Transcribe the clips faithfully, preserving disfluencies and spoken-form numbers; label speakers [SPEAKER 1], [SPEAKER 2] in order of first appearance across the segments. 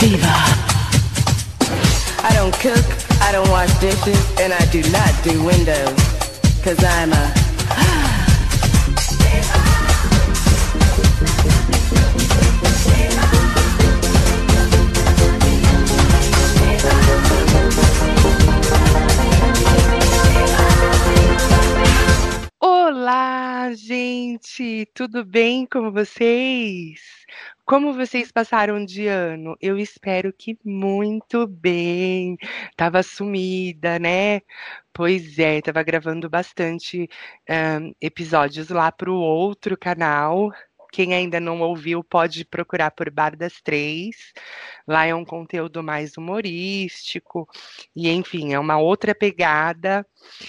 [SPEAKER 1] diva. I don't cook, I don't wash dishes, and I do not do windows, 'cause I'm a
[SPEAKER 2] Olá, gente! Tudo bem com vocês? Como vocês passaram de ano? Eu espero que muito bem. Tava sumida, né? Pois é, tava gravando bastante hã, episódios lá para o outro canal. Quem ainda não ouviu pode procurar por Bar das Três. Lá é um conteúdo mais humorístico e, enfim, é uma outra pegada.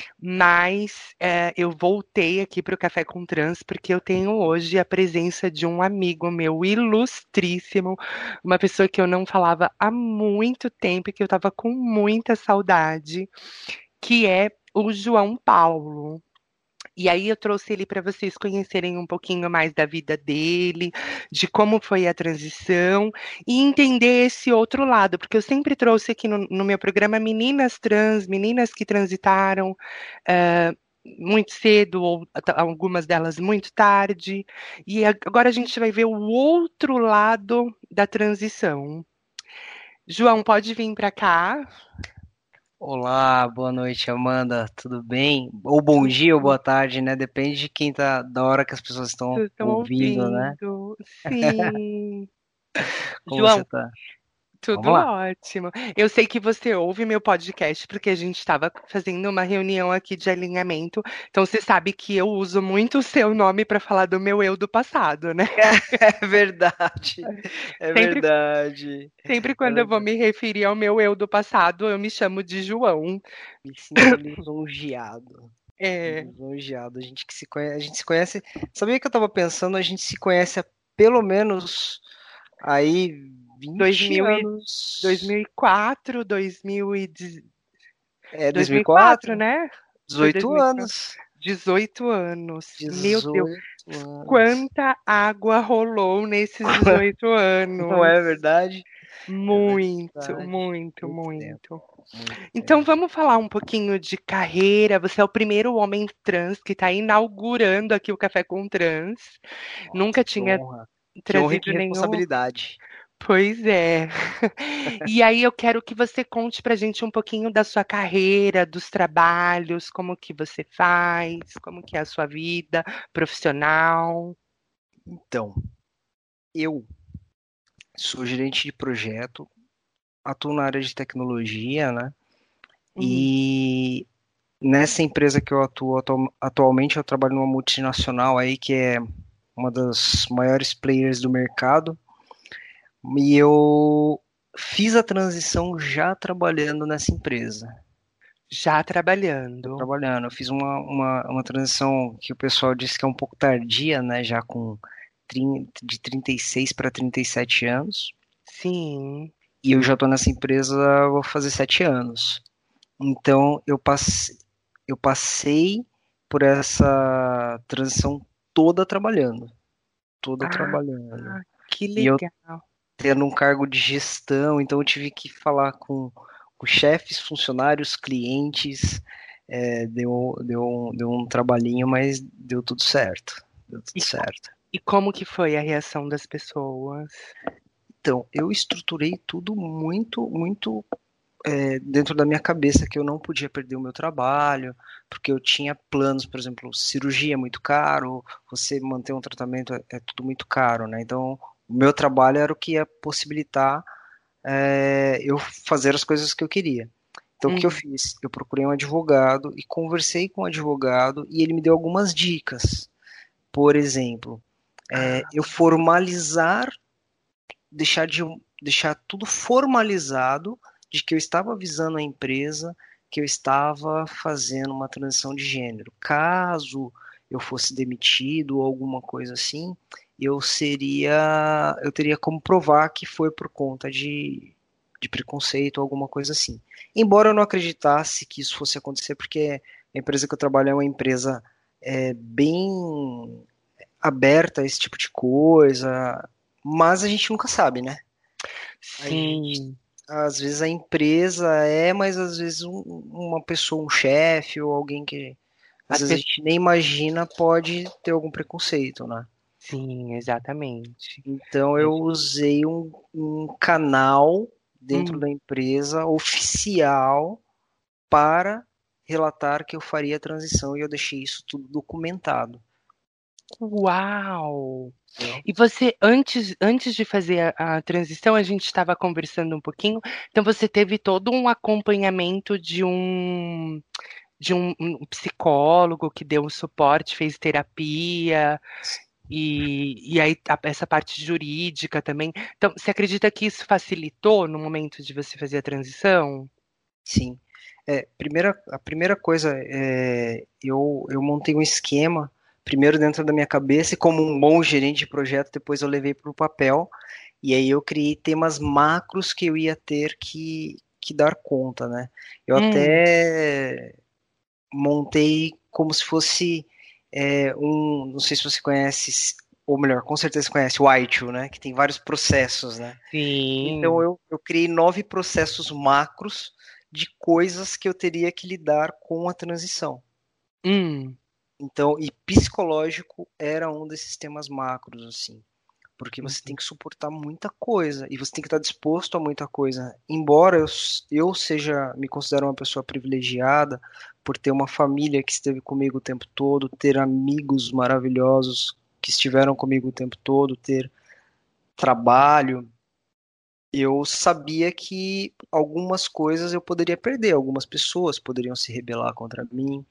[SPEAKER 2] Mas eh, eu voltei aqui para o Café com Trans porque eu tenho hoje a presença de um amigo meu ilustríssimo, uma pessoa que eu não falava há muito tempo e que eu estava com muita saudade, que é o João Paulo. E aí eu trouxe ele para vocês conhecerem um pouquinho mais da vida dele, de como foi a transição e entender esse outro lado, porque eu sempre trouxe aqui no, no meu programa meninas trans, meninas que transitaram eh, muito cedo ou at- algumas delas muito tarde. E a- agora a gente vai ver o outro lado da transição. João, pode vir para cá.
[SPEAKER 3] Olá, boa noite, Amanda. Tudo bem? Ou bom dia ou boa tarde, né? Depende de quem tá, da hora que as pessoas estão
[SPEAKER 2] Vocês estão
[SPEAKER 3] ouvindo, né?
[SPEAKER 2] ouvindo? Sim.
[SPEAKER 3] Como você
[SPEAKER 2] João,
[SPEAKER 3] tá? Vamos
[SPEAKER 2] tudo
[SPEAKER 3] lá.
[SPEAKER 2] ótimo. Eu sei que você ouve meu podcast porque a gente estava fazendo uma reunião aqui de alinhamento. Então você sabe que eu uso muito o seu nome para falar do meu eu do passado, né?
[SPEAKER 3] É verdade, é
[SPEAKER 2] Sempre,
[SPEAKER 3] verdade.
[SPEAKER 2] sempre
[SPEAKER 3] É
[SPEAKER 2] quando eu vou
[SPEAKER 3] verdade.
[SPEAKER 2] me referir ao meu eu do passado, eu me chamo de João.
[SPEAKER 3] Me sinto lisonjeado.
[SPEAKER 2] É,
[SPEAKER 3] Lisonjeado. A gente que se conhece, a gente se conhece. Sabia que eu tava pensando, a gente se conhece há pelo menos aí vinte
[SPEAKER 2] dois mil e,
[SPEAKER 3] anos.
[SPEAKER 2] dois mil e quatro, dois mil e, dez-
[SPEAKER 3] É
[SPEAKER 2] dois mil e quatro,
[SPEAKER 3] dois mil e quatro?
[SPEAKER 2] né? Foi
[SPEAKER 3] dezoito
[SPEAKER 2] dois mil e quatro.
[SPEAKER 3] anos.
[SPEAKER 2] dezoito anos. Meu Deus,
[SPEAKER 3] dezoito anos.
[SPEAKER 2] quanta água rolou nesses dezoito
[SPEAKER 3] Não
[SPEAKER 2] anos.
[SPEAKER 3] é verdade? É
[SPEAKER 2] Muito,
[SPEAKER 3] verdade.
[SPEAKER 2] muito,
[SPEAKER 3] Muito tempo,
[SPEAKER 2] muito.
[SPEAKER 3] muito
[SPEAKER 2] Então
[SPEAKER 3] tempo.
[SPEAKER 2] vamos falar um pouquinho de carreira. Você é o primeiro homem trans que está inaugurando aqui o Café com Trans.
[SPEAKER 3] Nossa,
[SPEAKER 2] Nunca
[SPEAKER 3] que
[SPEAKER 2] tinha
[SPEAKER 3] honra. Que honra e que
[SPEAKER 2] trazido nenhum.
[SPEAKER 3] responsabilidade.
[SPEAKER 2] Pois é. E aí eu quero que você conte pra gente um pouquinho da sua carreira, dos trabalhos, como que você faz, como que é a sua vida profissional.
[SPEAKER 3] Então, eu sou gerente de projeto, atuo na área de tecnologia, né?
[SPEAKER 2] Uhum.
[SPEAKER 3] E nessa empresa que eu atuo atu- atualmente, eu trabalho numa multinacional aí que é uma das maiores players do mercado. E eu fiz a transição já trabalhando nessa empresa.
[SPEAKER 2] Já
[SPEAKER 3] Tô
[SPEAKER 2] trabalhando.
[SPEAKER 3] trabalhando. Eu fiz uma, uma, uma transição que o pessoal disse que é um pouco tardia, né? Já com trinta de trinta e seis para trinta e sete anos.
[SPEAKER 2] Sim.
[SPEAKER 3] E eu já tô nessa empresa, vou fazer sete anos. Então eu passei, eu passei por essa transição toda trabalhando. Toda
[SPEAKER 2] Ah,
[SPEAKER 3] trabalhando.
[SPEAKER 2] que
[SPEAKER 3] E eu
[SPEAKER 2] legal.
[SPEAKER 3] tendo um cargo de gestão, então eu tive que falar com, com chefes, funcionários, clientes. É, deu, deu, um- deu um trabalhinho, mas deu tudo certo. Deu tudo
[SPEAKER 2] E,
[SPEAKER 3] certo.
[SPEAKER 2] e como que foi a reação das pessoas?
[SPEAKER 3] Então, eu estruturei tudo muito, muito é, dentro da minha cabeça que eu não podia perder o meu trabalho, porque eu tinha planos, por exemplo, cirurgia é muito caro, você manter um tratamento é, é tudo muito caro, né? Então, o meu trabalho era o que ia possibilitar é, eu fazer as coisas que eu queria. Então, o que eu
[SPEAKER 2] Uhum.
[SPEAKER 3] fiz? Eu procurei um advogado e conversei com o advogado e ele me deu algumas dicas. Por exemplo, é,
[SPEAKER 2] Ah,
[SPEAKER 3] eu formalizar, deixar, de, deixar tudo formalizado de que eu estava avisando a empresa que eu estava fazendo uma transição de gênero. Caso eu fosse demitido ou alguma coisa assim, eu seria, eu teria como provar que foi por conta de, de preconceito ou alguma coisa assim. Embora eu não acreditasse que isso fosse acontecer, porque a empresa que eu trabalho é uma empresa é, bem aberta a esse tipo de coisa, mas a gente nunca sabe, né? A gente,
[SPEAKER 2] Sim.
[SPEAKER 3] às vezes a empresa é, mas às vezes um- uma pessoa, um chefe ou alguém que às
[SPEAKER 2] As
[SPEAKER 3] vezes a
[SPEAKER 2] pessoas.
[SPEAKER 3] gente nem imagina pode ter algum preconceito, né?
[SPEAKER 2] Sim, exatamente.
[SPEAKER 3] Então eu usei um, um canal dentro
[SPEAKER 2] Hum.
[SPEAKER 3] da empresa oficial para relatar que eu faria a transição e eu deixei isso tudo documentado,
[SPEAKER 2] Uau!
[SPEAKER 3] entendeu?
[SPEAKER 2] E você, antes, antes de fazer a, a transição, a gente estava conversando um pouquinho, então você teve todo um acompanhamento de um, de um, um psicólogo que deu um suporte, fez terapia, e, e aí a- essa parte jurídica também. Então, você acredita que isso facilitou no momento de você fazer a transição?
[SPEAKER 3] Sim. É, primeira, a primeira coisa é eu, eu montei um esquema, primeiro dentro da minha cabeça, e como um bom gerente de projeto, depois eu levei para o papel, e aí eu criei temas macros que eu ia ter que, que dar conta, né? Eu
[SPEAKER 2] Hum,
[SPEAKER 3] até montei como se fosse é, um, não sei se você conhece, ou melhor, com certeza você conhece o I T I L, né? Que tem vários processos, né? Então
[SPEAKER 2] sim.
[SPEAKER 3] eu, eu criei nove processos macros de coisas que eu teria que lidar com a transição.
[SPEAKER 2] Hum,
[SPEAKER 3] Então, e psicológico era um desses temas macros, assim, porque você tem
[SPEAKER 2] uhum,
[SPEAKER 3] que suportar muita coisa e você tem que estar disposto a muita coisa. Embora eu, eu seja, me considero uma pessoa privilegiada por ter uma família que esteve comigo o tempo todo, ter amigos maravilhosos que estiveram comigo o tempo todo, ter trabalho, eu sabia que algumas coisas eu poderia perder, algumas pessoas poderiam se rebelar contra mim,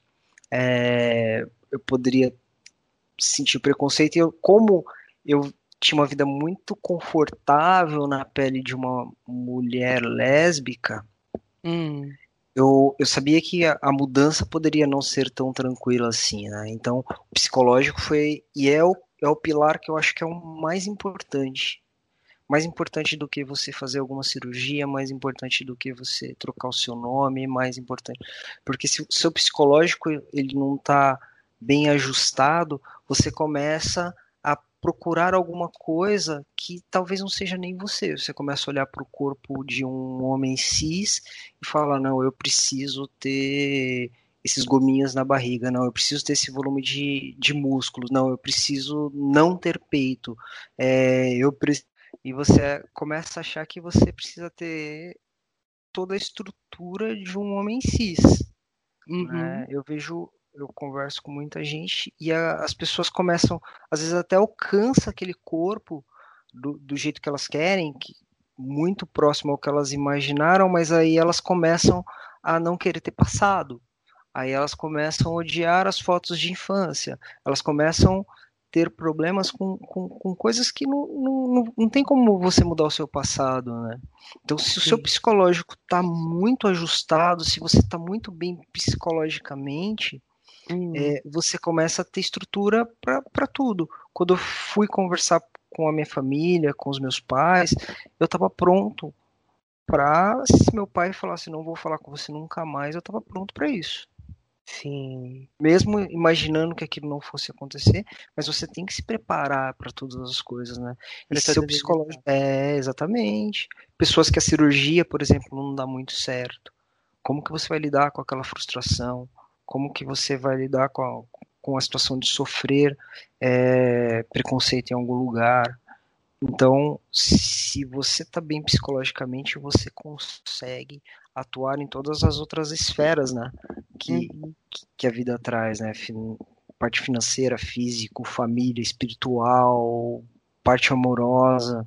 [SPEAKER 3] é, eu poderia sentir preconceito, e eu, como eu tinha uma vida muito confortável na pele de uma mulher lésbica,
[SPEAKER 2] hum,
[SPEAKER 3] eu, eu sabia que a, a mudança poderia não ser tão tranquila assim, né? Então, o psicológico foi, e é o, é o pilar que eu acho que é o mais importante. Mais importante do que você fazer alguma cirurgia, mais importante do que você trocar o seu nome, mais importante. Porque se o seu psicológico ele não está bem ajustado, você começa a procurar alguma coisa que talvez não seja nem você. Você começa a olhar para o corpo de um homem cis e fala, não, eu preciso ter esses gominhos na barriga, não, eu preciso ter esse volume de, de músculos, não, eu preciso não ter peito, é, eu preciso e você começa a achar que você precisa ter toda a estrutura de um homem cis, né?
[SPEAKER 2] uhum,
[SPEAKER 3] Eu vejo, eu converso com muita gente e a, as pessoas começam, às vezes até alcança aquele corpo do, do jeito que elas querem, que, muito próximo ao que elas imaginaram, mas aí elas começam a não querer ter passado. Aí elas começam a odiar as fotos de infância, elas começam a ter problemas com, com, com coisas que não, não, não, não tem como você mudar o seu passado, né? Então, se o seu
[SPEAKER 2] sim.
[SPEAKER 3] psicológico está muito ajustado, se você está muito bem psicologicamente,
[SPEAKER 2] Hum,
[SPEAKER 3] é, você começa a ter estrutura para tudo. Quando eu fui conversar com a minha família, com os meus pais, eu estava pronto para, se meu pai falasse, não vou falar com você nunca mais, eu estava pronto para isso,
[SPEAKER 2] sim.
[SPEAKER 3] mesmo imaginando que aquilo não fosse acontecer, mas você tem que se preparar para todas as coisas, né? E
[SPEAKER 2] Para
[SPEAKER 3] se seu
[SPEAKER 2] todas as
[SPEAKER 3] psicológico.
[SPEAKER 2] etapas.
[SPEAKER 3] É, exatamente. Pessoas que a cirurgia, por exemplo, não dá muito certo. Como que você vai lidar com aquela frustração? Como que você vai lidar com a, com a situação de sofrer é, preconceito em algum lugar? Então, se você está bem psicologicamente, você consegue atuar em todas as outras esferas, né? Que,
[SPEAKER 2] Uhum,
[SPEAKER 3] que a vida traz, né? Fin- Parte financeira, físico, família, espiritual, parte amorosa.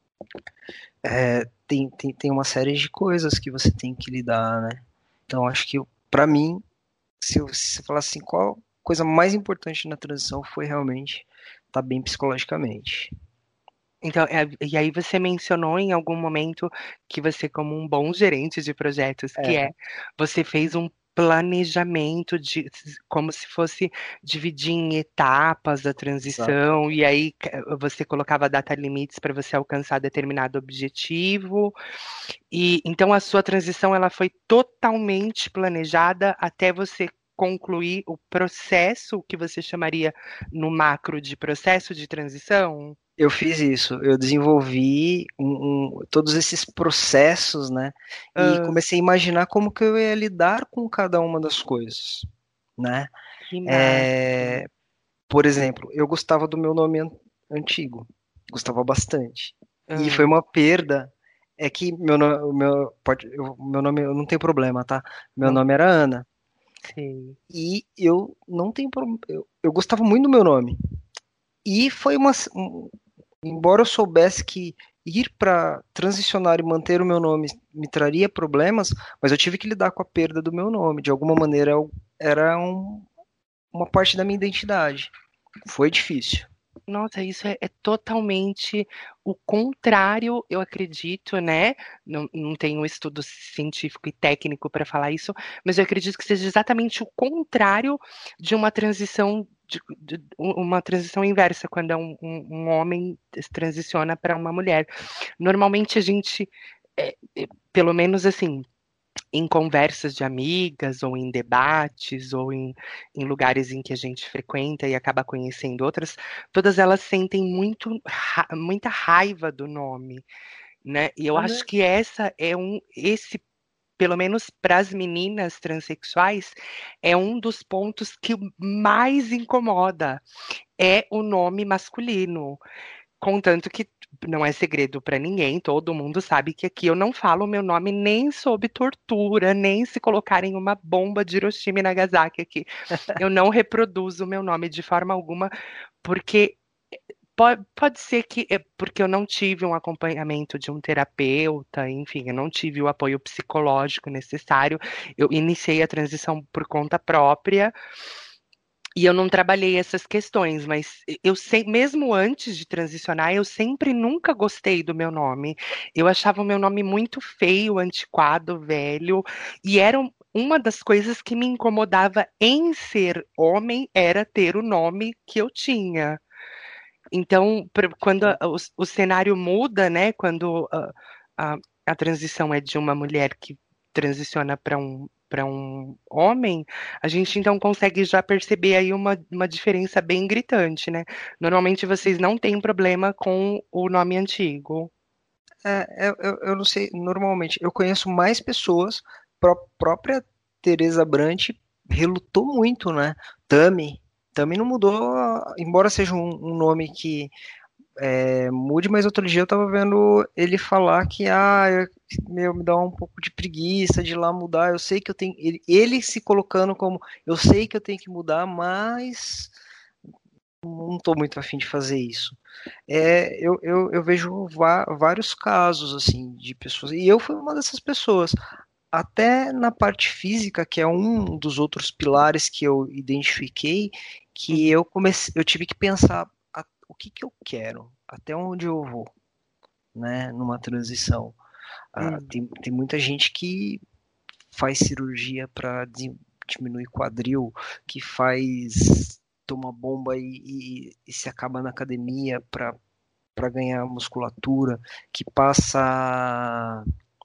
[SPEAKER 3] É, tem, tem, tem uma série de coisas que você tem que lidar, né? Então, acho que, para mim, se, eu, se você falar assim, qual a coisa mais importante na transição foi realmente estar tá bem psicologicamente.
[SPEAKER 2] então, é, e aí você mencionou em algum momento que você, como um bom gerente de projetos que
[SPEAKER 3] É,
[SPEAKER 2] é, você fez um planejamento de como se fosse dividir em etapas da
[SPEAKER 3] exato.
[SPEAKER 2] transição, e aí ca- você colocava data limites para você alcançar determinado objetivo. E então a sua transição ela foi totalmente planejada até você concluir o processo que você chamaria no macro de processo de transição?
[SPEAKER 3] Eu fiz isso, eu desenvolvi um- um- todos esses processos, né? E
[SPEAKER 2] Ah,
[SPEAKER 3] comecei a imaginar como que eu ia lidar com cada uma das coisas, né?
[SPEAKER 2] que massa.
[SPEAKER 3] É, por exemplo, eu gostava do meu nome an- antigo, gostava bastante. E foi
[SPEAKER 2] Ah,
[SPEAKER 3] uma perda. É que meu, no- o meu, pode, eu- meu nome, eu não tenho problema, tá? Meu
[SPEAKER 2] não
[SPEAKER 3] nome era Ana.
[SPEAKER 2] sei.
[SPEAKER 3] E eu não tenho problema. Eu, eu gostava muito do meu nome. E foi uma, um- embora eu soubesse que ir para transicionar e manter o meu nome me traria problemas, mas eu tive que lidar com a perda do meu nome. De alguma maneira, eu- era um- uma parte da minha identidade. Foi difícil.
[SPEAKER 2] Nossa, isso é, é totalmente o contrário, eu acredito, né? Não, não tenho estudo científico e técnico para falar isso, mas eu acredito que seja exatamente o contrário de uma transição, de, de- uma transição inversa, quando é um, um- um homem transiciona para uma mulher. Normalmente a gente, é, é, pelo menos assim, em conversas de amigas, ou em debates, ou em, em lugares em que a gente frequenta e acaba conhecendo outras, todas elas sentem muito, ra- muita raiva do nome, né? E eu
[SPEAKER 3] Ah, né?
[SPEAKER 2] acho que essa é um, esse, pelo menos para as meninas transexuais, é um dos pontos que mais incomoda, é o nome masculino. Contanto que não é segredo para ninguém, todo mundo sabe que aqui eu não falo o meu nome nem sob tortura, nem se colocarem uma bomba de Hiroshima e Nagasaki aqui. Eu não reproduzo o meu nome de forma alguma, porque pode, pode ser que é porque eu não tive um acompanhamento de um terapeuta, enfim, eu não tive o apoio psicológico necessário. Eu iniciei a transição por conta própria. E eu não trabalhei essas questões, mas eu sei, mesmo antes de transicionar, eu sempre nunca gostei do meu nome. Eu achava o meu nome muito feio, antiquado, velho, e era um- uma das coisas que me incomodava em ser homem era ter o nome que eu tinha. Então, pra- quando a- o, o cenário muda, né? Quando a, a, a transição é de uma mulher que transiciona para um, para um homem, a gente então consegue já perceber aí uma, uma diferença bem gritante, né? Normalmente vocês não têm problema com o nome antigo.
[SPEAKER 3] É, eu, eu, eu não sei, normalmente, eu conheço mais pessoas, pró própria Teresa Brant relutou muito, né? Tami, Tami não mudou, embora seja um, um nome que é, mude, mas outro dia eu tava vendo ele falar que, ah, eu- meu, me dá um pouco de preguiça de ir lá mudar, eu sei que eu tenho, ele, ele se colocando como, eu sei que eu tenho que mudar, mas não tô muito afim de fazer isso. É, eu, eu, eu vejo va- vários casos assim de pessoas, e eu fui uma dessas pessoas. Até na parte física, que é um dos outros pilares que eu identifiquei, que
[SPEAKER 2] Uhum,
[SPEAKER 3] eu comecei, eu tive que pensar a- o que que eu quero, até onde eu vou, né, numa transição. Ah,
[SPEAKER 2] uhum.
[SPEAKER 3] tem, tem muita gente que faz cirurgia para diminuir quadril, que faz toma bomba e, e- e se acaba na academia para para ganhar musculatura, que passa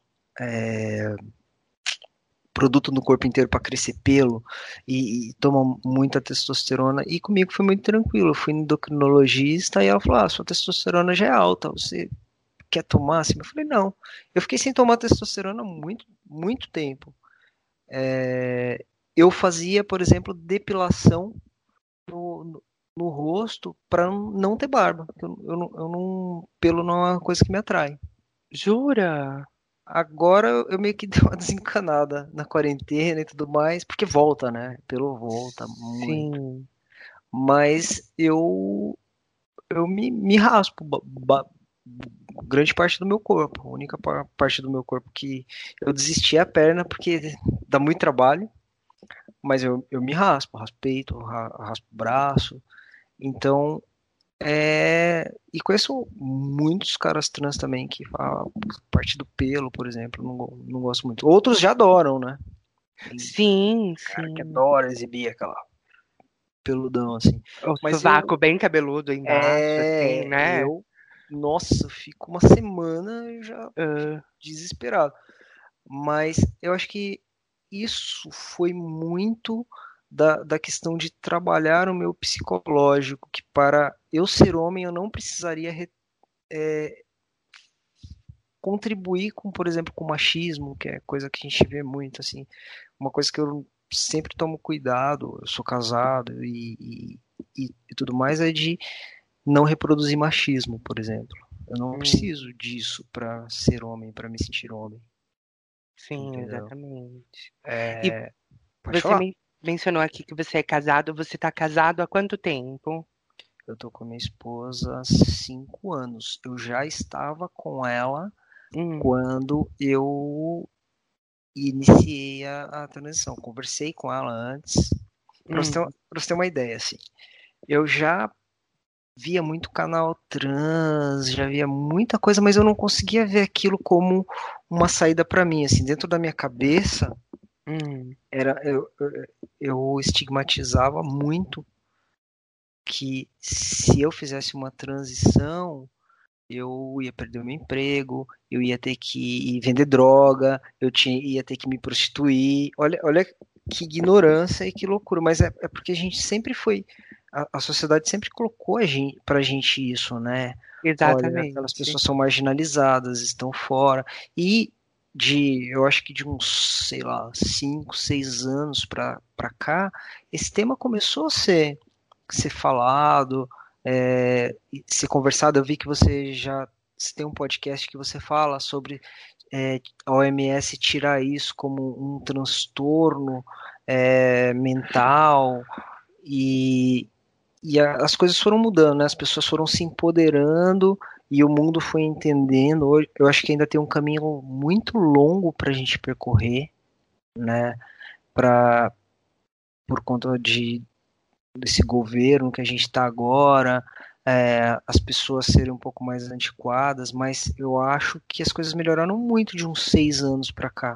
[SPEAKER 3] produto no corpo inteiro para crescer pelo e, e toma muita testosterona. E comigo foi muito tranquilo. Eu fui no endocrinologista e ela falou: ah, sua testosterona já é alta, você quer tomar? Assim? Eu falei: não. Eu fiquei sem tomar testosterona muito, muito tempo. É, eu fazia, por exemplo, depilação no, no, no rosto para não ter barba. Eu, eu, não, eu não, pelo não é uma coisa que me atrai.
[SPEAKER 2] Jura?
[SPEAKER 3] Agora eu eu meio que dei uma desencanada na quarentena e tudo mais, porque volta, né? Pelo volta muito.
[SPEAKER 2] Sim.
[SPEAKER 3] Mas eu eu me, me raspo ba- ba- grande parte do meu corpo. A única pa- parte do meu corpo que eu desisti é a perna porque dá muito trabalho, mas eu, eu me raspo, raspo peito, ra- raspo braço. Então, é... E conheço muitos caras trans também que falam parte do pelo, por exemplo, não, go- não gosto muito. Outros já adoram, né? Tem
[SPEAKER 2] Sim,
[SPEAKER 3] cara que
[SPEAKER 2] sim.
[SPEAKER 3] adora exibir aquela peludão, assim.
[SPEAKER 2] O
[SPEAKER 3] Mas
[SPEAKER 2] sovaco
[SPEAKER 3] eu,
[SPEAKER 2] bem cabeludo embaixo, assim,
[SPEAKER 3] é,
[SPEAKER 2] né?
[SPEAKER 3] eu, nossa, eu fico uma semana já
[SPEAKER 2] Ah,
[SPEAKER 3] desesperado. Mas eu acho que isso foi muito da, da questão de trabalhar o meu psicológico, que para eu ser homem, eu não precisaria re- é, contribuir com, por exemplo, com machismo, que é coisa que a gente vê muito, assim, uma coisa que eu sempre tomo cuidado, eu sou casado e, e, e- e tudo mais, é de não reproduzir machismo, por exemplo. Eu não
[SPEAKER 2] Hum,
[SPEAKER 3] preciso disso para ser homem, para me sentir homem,
[SPEAKER 2] sim,
[SPEAKER 3] entendeu?
[SPEAKER 2] exatamente. E
[SPEAKER 3] É, pode
[SPEAKER 2] você
[SPEAKER 3] falar.
[SPEAKER 2] men- mencionou aqui que você é casado. Você está casado há quanto tempo?
[SPEAKER 3] Eu tô com a minha esposa há cinco anos. Eu já estava com ela
[SPEAKER 2] Hum,
[SPEAKER 3] quando eu iniciei a, a transição. Conversei com ela antes, para você ter uma,
[SPEAKER 2] hum,
[SPEAKER 3] pra você ter uma ideia, assim. Eu já via muito canal trans, já via muita coisa, mas eu não conseguia ver aquilo como uma saída para mim, assim, dentro da minha cabeça,
[SPEAKER 2] hum,
[SPEAKER 3] era eu, eu, eu estigmatizava muito que se eu fizesse uma transição, eu ia perder o meu emprego, eu ia ter que vender droga, eu tinha, ia ter que me prostituir. Olha, olha que ignorância e que loucura, mas é, é porque a gente sempre foi, a, a sociedade sempre colocou a gente, pra gente isso, né? Olha, aquelas
[SPEAKER 2] exatamente.
[SPEAKER 3] pessoas são marginalizadas, estão fora. E de, eu acho que de uns, sei lá, cinco, seis anos pra, pra cá, esse tema começou a ser ser falado, é, ser conversado. Eu vi que você já você tem um podcast que você fala sobre é, a O M S tirar isso como um transtorno é, mental e, e a- as coisas foram mudando, né? As pessoas foram se empoderando e o mundo foi entendendo. Hoje, eu acho que ainda tem um caminho muito longo para a gente percorrer, né? Pra, por conta de desse governo que a gente está agora, é, as pessoas serem um pouco mais antiquadas, mas eu acho que as coisas melhoraram muito de uns seis anos para cá.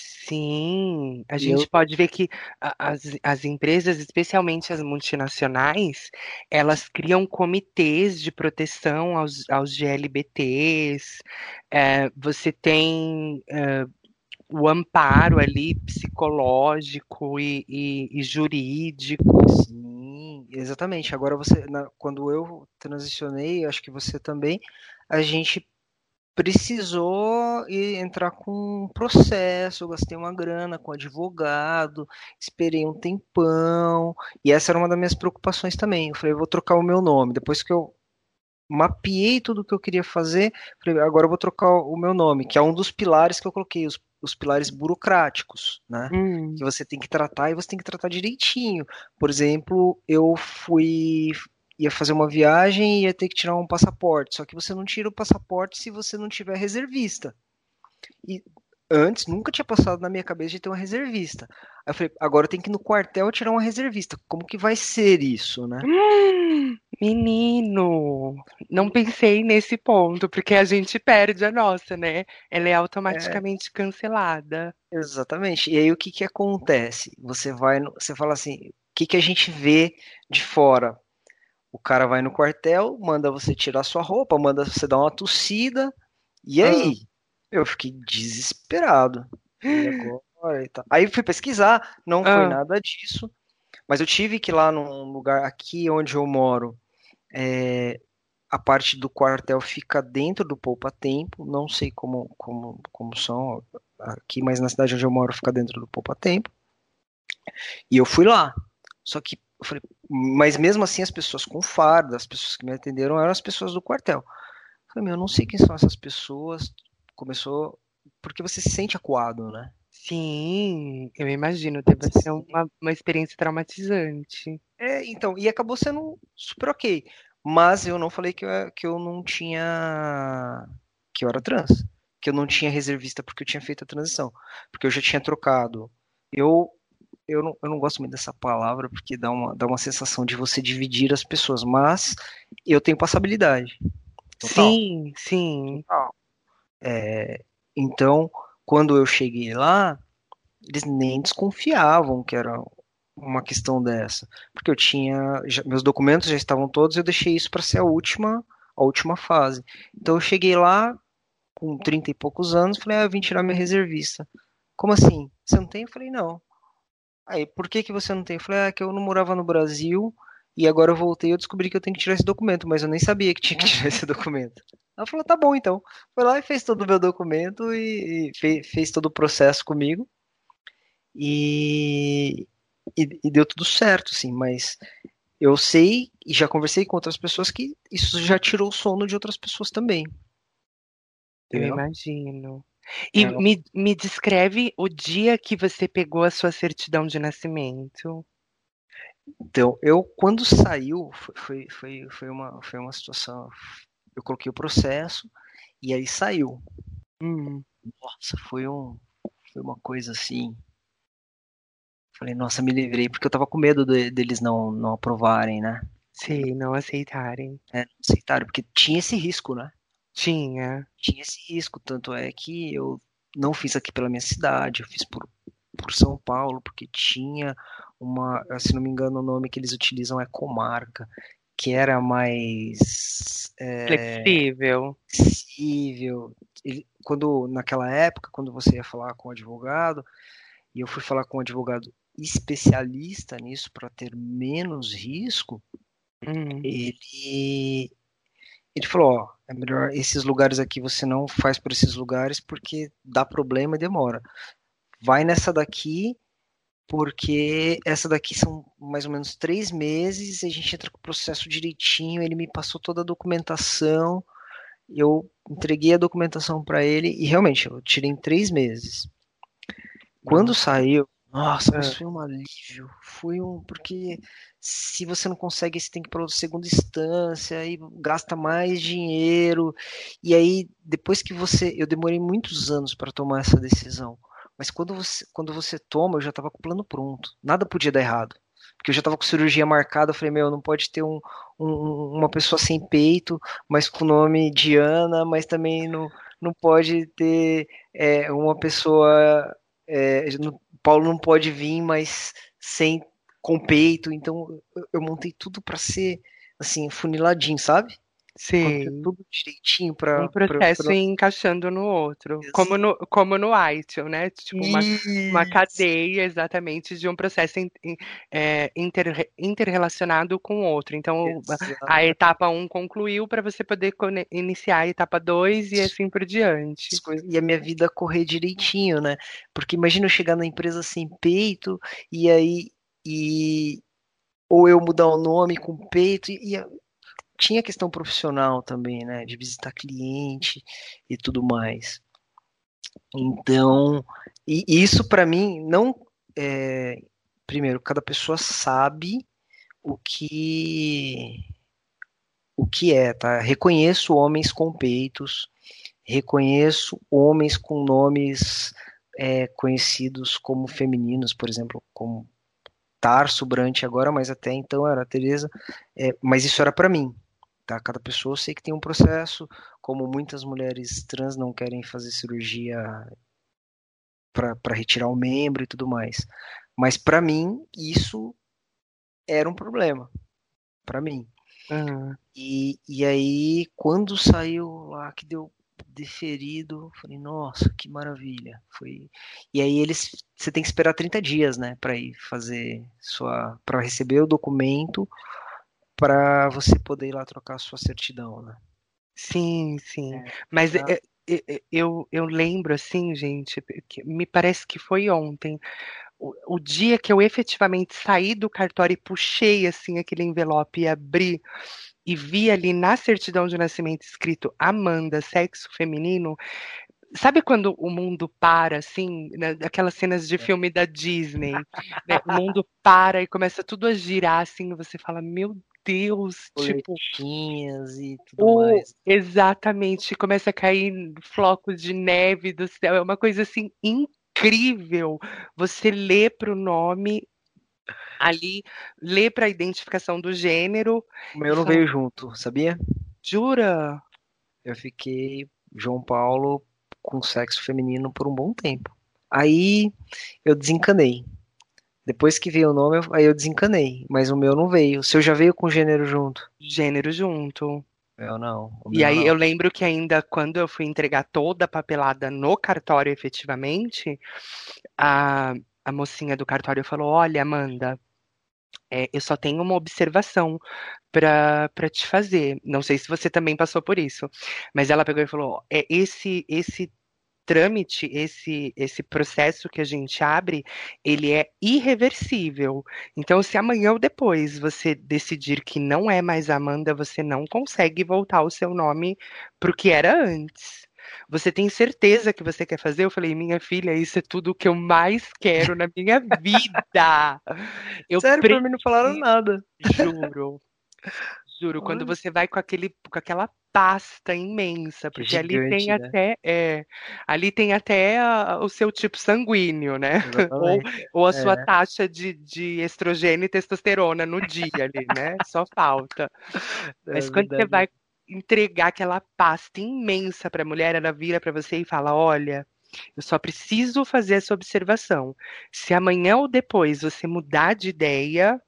[SPEAKER 2] Sim, a
[SPEAKER 3] E eu,
[SPEAKER 2] gente pode ver que a- as, as empresas, especialmente as multinacionais, elas criam comitês de proteção aos, aos G L B Ts. É, você tem é, o amparo ali psicológico e, e- e jurídico.
[SPEAKER 3] sim, exatamente. Agora você, na- quando eu transicionei, acho que você também, a gente precisou ir entrar com um processo, eu gastei uma grana com advogado, esperei um tempão, e essa era uma das minhas preocupações também. Eu falei, eu vou trocar o meu nome. Depois que eu mapeei tudo o que eu queria fazer, falei, agora eu vou trocar o meu nome, que é um dos pilares que eu coloquei, os, os pilares burocráticos, né? Que
[SPEAKER 2] Hum,
[SPEAKER 3] você tem que tratar e você tem que tratar direitinho. Por exemplo, eu fui, ia fazer uma viagem e ia ter que tirar um passaporte, só que você não tira o passaporte se você não tiver reservista. E antes nunca tinha passado na minha cabeça de ter uma reservista. Aí eu falei, agora eu tenho que ir no quartel tirar uma reservista. Como que vai ser isso, né?
[SPEAKER 2] hum, menino, não pensei nesse ponto, porque a gente perde a nossa, né? Ela é
[SPEAKER 3] É,
[SPEAKER 2] automaticamente cancelada.
[SPEAKER 3] exatamente. E aí o que que acontece? Você vai, no- você fala assim, o que que a gente vê de fora? O cara vai no quartel, manda você tirar sua roupa, manda você dar uma tossida, e
[SPEAKER 2] Ah,
[SPEAKER 3] aí? Eu fiquei desesperado. Falei, agora e tal. Aí fui pesquisar, não foi
[SPEAKER 2] ah,
[SPEAKER 3] nada disso, mas eu tive que ir lá num lugar aqui onde eu moro, é, a parte do quartel fica dentro do poupa-tempo, não sei como, como, como são aqui, mas na cidade onde eu moro fica dentro do poupa-tempo. E eu fui lá. Só que eu falei, mas mesmo assim as pessoas com farda, as pessoas que me atenderam eram as pessoas do quartel. Eu falei, meu, eu não sei quem são essas pessoas. Começou porque você se sente acuado, né?
[SPEAKER 2] sim, eu imagino, deve
[SPEAKER 3] Você
[SPEAKER 2] ser
[SPEAKER 3] se-
[SPEAKER 2] uma, uma experiência traumatizante.
[SPEAKER 3] É, então, e acabou sendo super ok. Mas eu não falei que eu, que eu não tinha, que eu era trans, que eu não tinha reservista porque eu tinha feito a transição, porque eu já tinha trocado. Eu eu não, eu não gosto muito dessa palavra porque dá uma, dá uma sensação de você dividir as pessoas, mas eu tenho passabilidade, total,
[SPEAKER 2] Sim, sim.
[SPEAKER 3] total. Então, quando eu cheguei lá, eles nem desconfiavam que era uma questão dessa, porque eu tinha, já- meus documentos já estavam todos, eu deixei isso para ser a última, a última fase. Então eu cheguei lá com trinta e poucos anos, falei, ah, eu vim tirar minha reservista. Como assim? Você não tem? Eu falei, não. Aí, por que que você não tem? Eu falei, ah, é que eu não morava no Brasil e agora eu voltei e eu descobri que eu tenho que tirar esse documento, mas eu nem sabia que tinha que tirar esse documento. Ela falou, tá bom então. Foi lá e fez todo o meu documento e, e fe- fez todo o processo comigo e, e, e deu tudo certo, assim, mas eu sei e já conversei com outras pessoas que isso já tirou o sono de outras pessoas também,
[SPEAKER 2] Eu
[SPEAKER 3] entendeu?
[SPEAKER 2] imagino. E
[SPEAKER 3] É,
[SPEAKER 2] me, me descreve o dia que você pegou a sua certidão de nascimento.
[SPEAKER 3] então, eu quando saiu, foi, foi, foi, foi uma, foi uma situação. Eu coloquei o processo e aí saiu.
[SPEAKER 2] Hum,
[SPEAKER 3] Nossa, foi um, foi uma coisa assim. Falei, nossa, me livrei, porque eu tava com medo de- deles não, não aprovarem, né?
[SPEAKER 2] sei, não aceitarem.
[SPEAKER 3] É, não aceitaram, porque tinha esse risco, né?
[SPEAKER 2] Tinha.
[SPEAKER 3] Tinha esse risco, tanto é que eu não fiz aqui pela minha cidade, eu fiz por, por São Paulo, porque tinha uma, se não me engano, o nome que eles utilizam é comarca, que era mais é,
[SPEAKER 2] Flexível.
[SPEAKER 3] acessível. Ele- quando, naquela época, quando você ia falar com o advogado, e eu fui falar com um advogado especialista nisso para ter menos risco,
[SPEAKER 2] Hum,
[SPEAKER 3] ele ele falou, ó, é melhor esses lugares aqui você não faz por esses lugares porque dá problema e demora. Vai nessa daqui porque essa daqui são mais ou menos três meses, a gente entra com o processo direitinho, ele me passou toda a documentação, eu entreguei a documentação para ele e realmente eu tirei em três meses. Quando
[SPEAKER 2] nossa.
[SPEAKER 3] saiu, nossa, mas
[SPEAKER 2] Ah,
[SPEAKER 3] foi um alívio. Foi um. Porque se você não consegue, você tem que ir para outra segunda instância, aí gasta mais dinheiro. E aí, depois que você. Eu demorei muitos anos para tomar essa decisão. Mas quando você, quando você toma, eu já estava com o plano pronto. Nada podia dar errado. Porque eu já estava com cirurgia marcada. Eu falei, meu, não pode ter um, um- uma pessoa sem peito, mas com o nome Diana, mas também não, não pode ter é, uma pessoa é, no- Paulo não pode vir, mas sem com peito. Então eu, eu montei tudo para ser assim, funiladinho, sabe? Acontecer
[SPEAKER 2] sei.
[SPEAKER 3] tudo direitinho
[SPEAKER 2] Um
[SPEAKER 3] para
[SPEAKER 2] processo ir encaixando no outro, como no, como no ITIL, né? Tipo, uma, uma
[SPEAKER 3] Isso,
[SPEAKER 2] cadeia exatamente de um processo in- in- é, inter, interrelacionado com o outro. Então, a
[SPEAKER 3] exato.
[SPEAKER 2] etapa um concluiu para você poder cone- iniciar a etapa dois e assim por diante.
[SPEAKER 3] E a minha vida correr direitinho, né? Porque imagina eu chegar na empresa sem peito e aí e ou eu mudar o nome com peito e, e tinha questão profissional também, né? De visitar cliente e tudo mais. Então, e isso para mim não é, primeiro, cada pessoa sabe o que o que é, tá? Reconheço homens com peitos, reconheço homens com nomes é, conhecidos como femininos, por exemplo, como Tarso Brant agora, mas até então era a Teresa, é, mas isso era para mim. Tá? Cada pessoa eu sei que tem um processo, como muitas mulheres trans não querem fazer cirurgia para retirar o membro e tudo mais. Mas para mim, isso era um problema, para mim.
[SPEAKER 2] Ah,
[SPEAKER 3] E, e aí, quando saiu lá que deu deferido, eu falei, nossa, que maravilha. Foi. E aí eles, você tem que esperar trinta dias, né, para ir fazer sua, para receber o documento, para você poder ir lá trocar a sua certidão, né?
[SPEAKER 2] sim, sim.
[SPEAKER 3] É,
[SPEAKER 2] Mas é,
[SPEAKER 3] pra-
[SPEAKER 2] é, é, eu, eu lembro, assim, gente, que me parece que foi ontem. O, o dia que eu efetivamente saí do cartório e puxei assim aquele envelope e abri e vi ali na certidão de nascimento escrito Amanda, sexo feminino. Sabe quando o mundo para, assim, né, aquelas cenas de filme da Disney, né? O mundo para e começa tudo a girar, assim, e você fala, meu Deus, tipo,
[SPEAKER 3] boletinhas e tudo
[SPEAKER 2] o
[SPEAKER 3] mais.
[SPEAKER 2] exatamente, começa a cair flocos de neve do céu, é uma coisa assim incrível. Você lê para o nome ali, lê para a identificação do gênero
[SPEAKER 3] O
[SPEAKER 2] e
[SPEAKER 3] meu não
[SPEAKER 2] fala,
[SPEAKER 3] veio junto, sabia?
[SPEAKER 2] jura?
[SPEAKER 3] Eu fiquei João Paulo com sexo feminino por um bom tempo. Aí eu desencanei. Depois que veio o nome, eu- aí eu desencanei. Mas o meu não veio. O seu já veio com gênero junto?
[SPEAKER 2] Gênero junto.
[SPEAKER 3] O meu não. O
[SPEAKER 2] E
[SPEAKER 3] meu
[SPEAKER 2] aí eu
[SPEAKER 3] não.
[SPEAKER 2] lembro que ainda quando eu fui entregar toda a papelada no cartório efetivamente, a, a mocinha do cartório falou: Olha, Amanda, É, eu só tenho uma observação para para te fazer. Não sei se você também passou por isso, mas ela pegou e falou: "Ó, é esse esse trâmite, esse esse processo que a gente abre, ele é irreversível. Então, se amanhã ou depois você decidir que não é mais Amanda, você não consegue voltar o seu nome para o que era antes. Você tem certeza que você quer fazer?" Eu falei: "Minha filha, isso é tudo o que eu mais quero na minha vida. Eu
[SPEAKER 3] Sério, pra mim não falaram
[SPEAKER 2] preciso,
[SPEAKER 3] nada.
[SPEAKER 2] juro, juro, quando
[SPEAKER 3] Olha,
[SPEAKER 2] você vai com aquele com aquela pasta imensa,
[SPEAKER 3] que é
[SPEAKER 2] porque ali tem
[SPEAKER 3] gigante, né?
[SPEAKER 2] até é, ali tem até a o seu tipo sanguíneo, né, ou
[SPEAKER 3] Exatamente.
[SPEAKER 2] ou a sua
[SPEAKER 3] É,
[SPEAKER 2] taxa de de estrogênio e testosterona no dia ali, né, só falta.
[SPEAKER 3] é
[SPEAKER 2] Mas quando você
[SPEAKER 3] verdade.
[SPEAKER 2] vai entregar aquela pasta imensa para a mulher, ela vira para você e fala: "Olha, eu só preciso fazer essa observação. Se amanhã ou depois você mudar de ideia,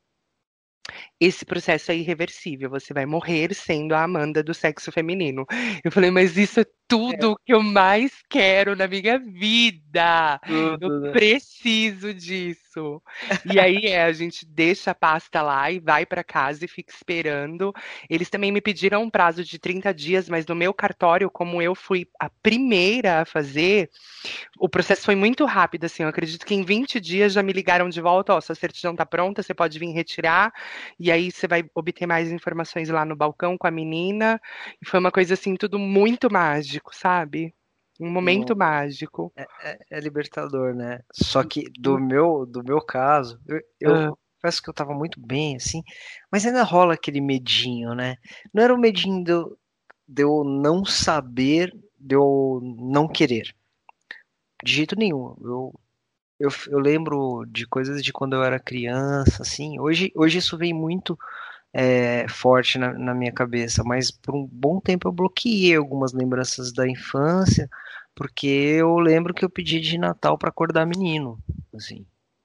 [SPEAKER 2] esse processo é irreversível, você vai morrer sendo a Amanda do sexo feminino." Eu falei: "Mas isso é
[SPEAKER 3] É
[SPEAKER 2] tudo o que eu mais quero na minha vida. Eu
[SPEAKER 3] tudo, né?
[SPEAKER 2] preciso disso." E aí, é, a gente deixa a pasta lá e vai para casa e fica esperando. Eles também me pediram um prazo de trinta dias, mas no meu cartório, como eu fui a primeira a fazer, o processo foi muito rápido, assim, eu acredito que em vinte dias já me ligaram de volta: "Ó, sua certidão tá pronta, você pode vir retirar, e aí você vai obter mais informações lá no balcão com a menina." E foi uma coisa, assim, tudo muito mágico, sabe? Um momento
[SPEAKER 3] Não,
[SPEAKER 2] mágico.
[SPEAKER 3] é, é- é libertador, né? Só que do meu, do meu caso, eu, eu
[SPEAKER 2] Hã.
[SPEAKER 3] confesso que eu tava muito bem, assim, mas ainda rola aquele medinho, né? Não era o medinho de eu, de eu não saber, de eu não querer. De jeito nenhum. Eu, eu, eu lembro de coisas de quando eu era criança, assim. Hoje, hoje isso vem muito é, forte na, na minha cabeça, mas por um bom tempo eu bloqueei algumas lembranças da infância, porque eu lembro que eu pedi de Natal para acordar menino, assim.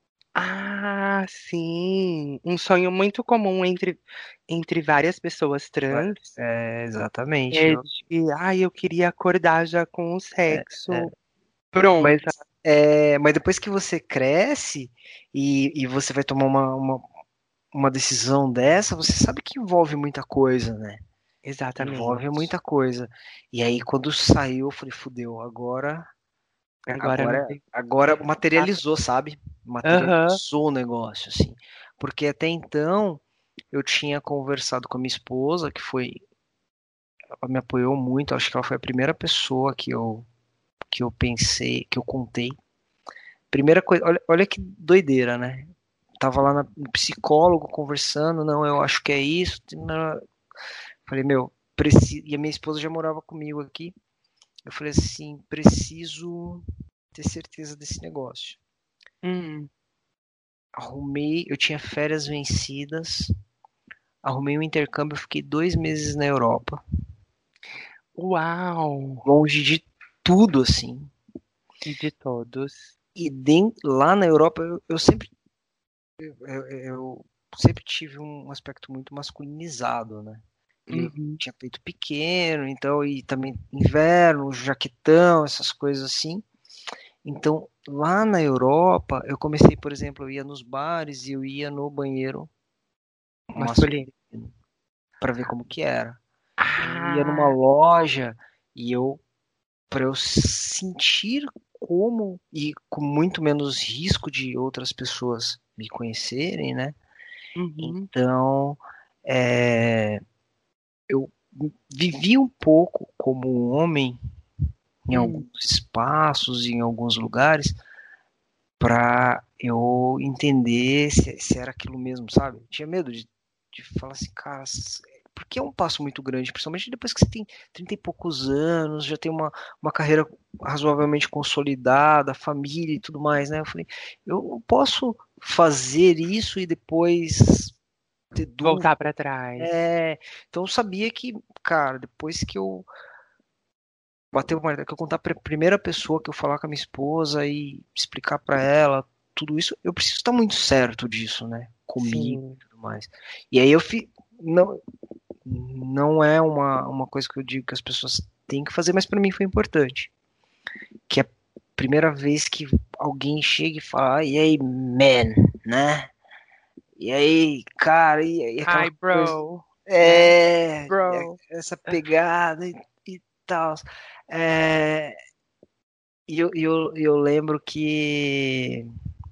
[SPEAKER 2] Ah, sim, um sonho muito comum entre entre várias pessoas trans,
[SPEAKER 3] É, exatamente.
[SPEAKER 2] é
[SPEAKER 3] Eu-
[SPEAKER 2] de: "Ai, eu queria acordar já com o
[SPEAKER 3] é, é.
[SPEAKER 2] sexo
[SPEAKER 3] Mas,
[SPEAKER 2] pronta."
[SPEAKER 3] é, mas depois que você cresce e, e você vai tomar uma, uma, uma decisão dessa, você sabe que envolve muita coisa, né? Envolve
[SPEAKER 2] Exatamente.
[SPEAKER 3] muita coisa. E aí, quando saiu, eu falei, fudeu, agora,
[SPEAKER 2] Agora não
[SPEAKER 3] agora,
[SPEAKER 2] tem
[SPEAKER 3] agora
[SPEAKER 2] nada.
[SPEAKER 3] materializou, sabe?
[SPEAKER 2] Aham.
[SPEAKER 3] Materializou o negócio, assim. Porque até então, eu tinha conversado com a minha esposa, que foi, ela me apoiou muito, acho que ela foi a primeira pessoa que eu, que eu pensei, que eu contei. Primeira coisa, olha, olha que doideira, né? Tava lá na- no psicólogo conversando, não, eu acho que é isso. Não. Falei, meu, preciso. E a minha esposa já morava comigo aqui. Eu falei assim, preciso ter certeza desse negócio.
[SPEAKER 2] Hum.
[SPEAKER 3] Arrumei, eu tinha férias vencidas, arrumei um intercâmbio, fiquei dois meses na Europa,
[SPEAKER 2] Uau!
[SPEAKER 3] longe de tudo assim.
[SPEAKER 2] E de todos.
[SPEAKER 3] E dem- lá na Europa eu, eu sempre eu, eu sempre tive um aspecto muito masculinizado, né? E eu
[SPEAKER 2] Uhum.
[SPEAKER 3] tinha peito pequeno, então, e também inverno, jaquetão, essas coisas assim. Então, lá na Europa, eu comecei, por exemplo, eu ia nos bares e eu ia no banheiro
[SPEAKER 2] Masculino.
[SPEAKER 3] masculino para ver como que era. Eu ia numa
[SPEAKER 2] Ah,
[SPEAKER 3] loja e eu, para eu sentir como e com muito menos risco de outras pessoas me conhecerem, né?
[SPEAKER 2] uhum,
[SPEAKER 3] Então, é, eu vivi um pouco como um homem em
[SPEAKER 2] hum.
[SPEAKER 3] alguns espaços, em alguns lugares, para eu entender se, se era aquilo mesmo, sabe? Eu tinha medo de, de falar assim, cara, porque é um passo muito grande, principalmente depois que você tem trinta e poucos anos, já tem uma, uma carreira razoavelmente consolidada, família e tudo mais, né? Eu falei, eu não posso fazer isso e depois ter dúvida.
[SPEAKER 2] Voltar pra trás.
[SPEAKER 3] É, então eu sabia que, cara, depois que eu bater uma, que eu contar para a primeira pessoa, que eu falar com a minha esposa e explicar para ela tudo isso, eu preciso estar muito certo disso, né? Comigo
[SPEAKER 2] Sim,
[SPEAKER 3] e tudo mais. E aí eu fi, não, não é uma, uma coisa que eu digo que as pessoas têm que fazer, mas para mim foi importante. Que é a primeira vez que alguém chega e fala, e aí, man, né? E aí, cara, e, e aquela
[SPEAKER 2] Hi,
[SPEAKER 3] coisa.
[SPEAKER 2] bro. Né?
[SPEAKER 3] É,
[SPEAKER 2] Bro.
[SPEAKER 3] essa pegada e, e tal. É, e eu, e eu, eu lembro que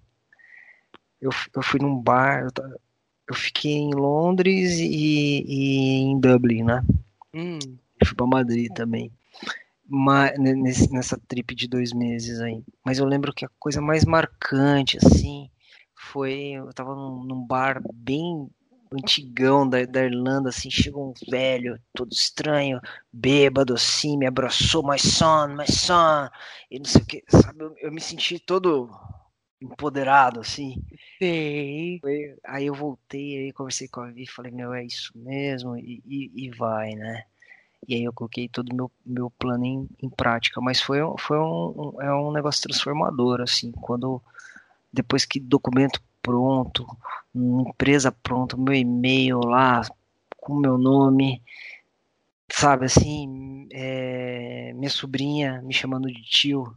[SPEAKER 3] eu, eu fui num bar, eu, ta- eu fiquei em Londres e, e em Dublin, né?
[SPEAKER 2] Hum,
[SPEAKER 3] Eu fui pra Madrid também. Mas, nesse, nessa trip de dois meses aí. Mas eu lembro que a coisa mais marcante, assim, foi. Eu tava num, num bar bem antigão da, da Irlanda, assim, chegou um velho, todo estranho, bêbado, assim, me abraçou, my son, my son, e não sei o que, sabe? Eu, eu me senti todo empoderado, assim.
[SPEAKER 2] sei.
[SPEAKER 3] Aí eu voltei, aí conversei com a Vi, falei, meu, é isso mesmo, e, e, e vai, né? E aí eu coloquei todo o meu, meu plano em, em prática, mas foi, um- foi um, um- é um negócio transformador, assim, quando, depois que documento pronto, uma empresa pronta, meu e-mail lá, com o meu nome, sabe, assim, é, minha sobrinha me chamando de tio,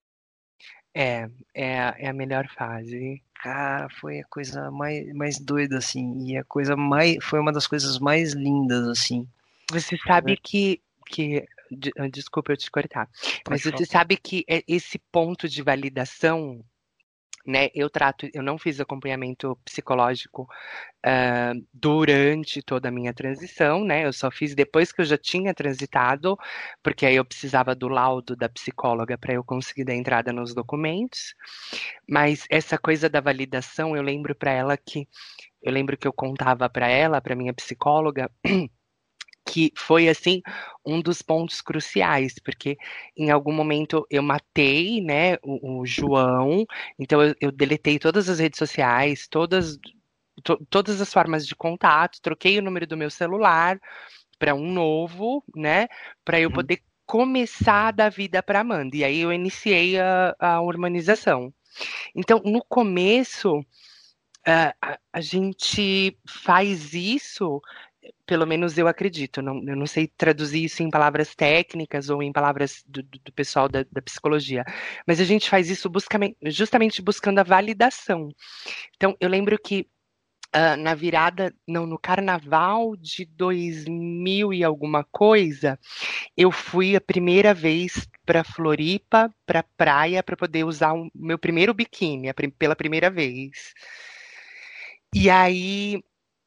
[SPEAKER 2] É, é, a- é a melhor fase.
[SPEAKER 3] cara, foi a coisa mais, mais doida, assim, e a coisa mais, foi uma das coisas mais lindas, assim,
[SPEAKER 2] Você sabe que, que, de- ah, desculpa eu te cortar,
[SPEAKER 3] pode
[SPEAKER 2] mas
[SPEAKER 3] falar.
[SPEAKER 2] você sabe que é esse ponto de validação, né? Eu trato, eu não fiz acompanhamento psicológico ah, durante toda a minha transição, né? Eu só fiz depois que eu já tinha transitado, porque aí eu precisava do laudo da psicóloga para eu conseguir dar entrada nos documentos. Mas essa coisa da validação, eu lembro para ela que eu lembro que eu contava para ela, para minha psicóloga, que foi assim um dos pontos cruciais, porque em algum momento eu matei, né, o, o João, então eu, eu deletei todas as redes sociais, todas to- todas as formas de contato, troquei o número do meu celular para um novo, né, para eu
[SPEAKER 3] Uhum.
[SPEAKER 2] poder começar a dar vida para Amanda. E aí eu iniciei a, a hormonização. Então, no começo, a, a, a gente faz isso, pelo menos eu acredito, não, eu não sei traduzir isso em palavras técnicas ou em palavras do, do- do pessoal da, da psicologia, mas a gente faz isso buscame- justamente buscando a validação. Então, eu lembro que ah, na virada, não, no carnaval de dois mil e alguma coisa, eu fui a primeira vez para Floripa, para praia, para poder usar o meu primeiro biquíni, a prim- pela primeira vez. E aí,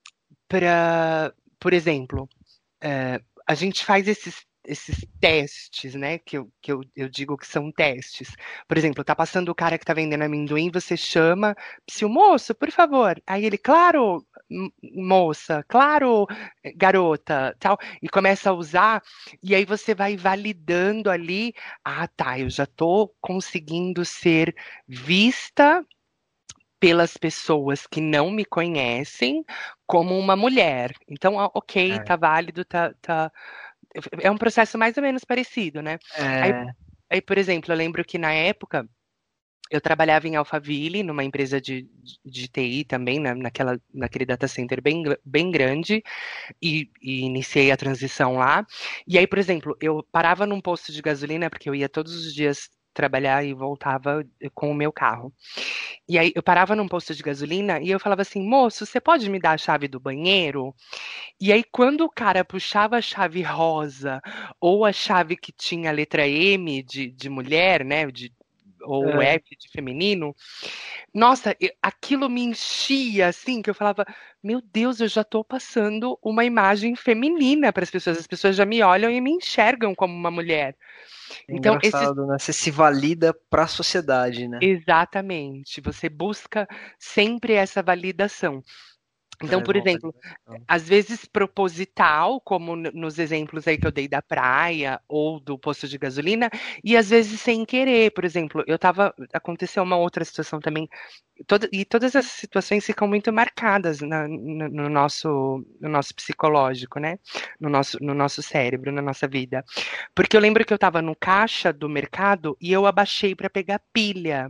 [SPEAKER 2] para, por exemplo, eh, a gente faz esses, esses testes, né? Que, eu, que eu, eu digo que são testes. Por exemplo, tá passando o cara que tá vendendo amendoim, você chama, se o moço, por favor. Aí ele, claro, m- moça, claro, eh, garota, tal, e começa a usar, e aí você vai validando ali, ah, tá, eu já tô conseguindo ser vista pelas pessoas que não me conhecem como uma mulher. Então, ah, ok,
[SPEAKER 3] É,
[SPEAKER 2] tá válido, tá, tá. É um processo mais ou menos parecido, né? Aí,
[SPEAKER 3] é,
[SPEAKER 2] aí, por exemplo, eu lembro que na época eu trabalhava em Alphaville, numa empresa de, de T I também, na, naquela, naquele data center bem, bem grande, e, e iniciei a transição lá. E aí, por exemplo, eu parava num posto de gasolina, porque eu ia todos os dias trabalhar e voltava com o meu carro. E aí eu parava num posto de gasolina e eu falava assim, moço, você pode me dar a chave do banheiro? E aí quando o cara puxava a chave rosa ou a chave que tinha a letra M de, de mulher, né, de, ou
[SPEAKER 3] é,
[SPEAKER 2] F de feminino, nossa, e- aquilo me enchia assim, que eu falava, meu Deus, eu já tô passando uma imagem feminina para as pessoas, as pessoas já me olham e me enxergam como uma mulher.
[SPEAKER 3] é
[SPEAKER 2] Então, esses
[SPEAKER 3] engraçado, né? Você se valida para a sociedade, né?
[SPEAKER 2] exatamente, você busca sempre essa validação. Então,
[SPEAKER 3] Traz
[SPEAKER 2] por
[SPEAKER 3] uma
[SPEAKER 2] exemplo,
[SPEAKER 3] validação.
[SPEAKER 2] às vezes proposital, como n- nos exemplos aí que eu dei da praia ou do posto de gasolina, e às vezes sem querer. Por exemplo, eu tava, aconteceu uma outra situação também, toda- e todas essas situações ficam muito marcadas na- no, no nosso, no nosso psicológico, né? No nosso, no nosso cérebro, na nossa vida. Porque eu lembro que eu estava no caixa do mercado e eu abaixei para pegar pilha.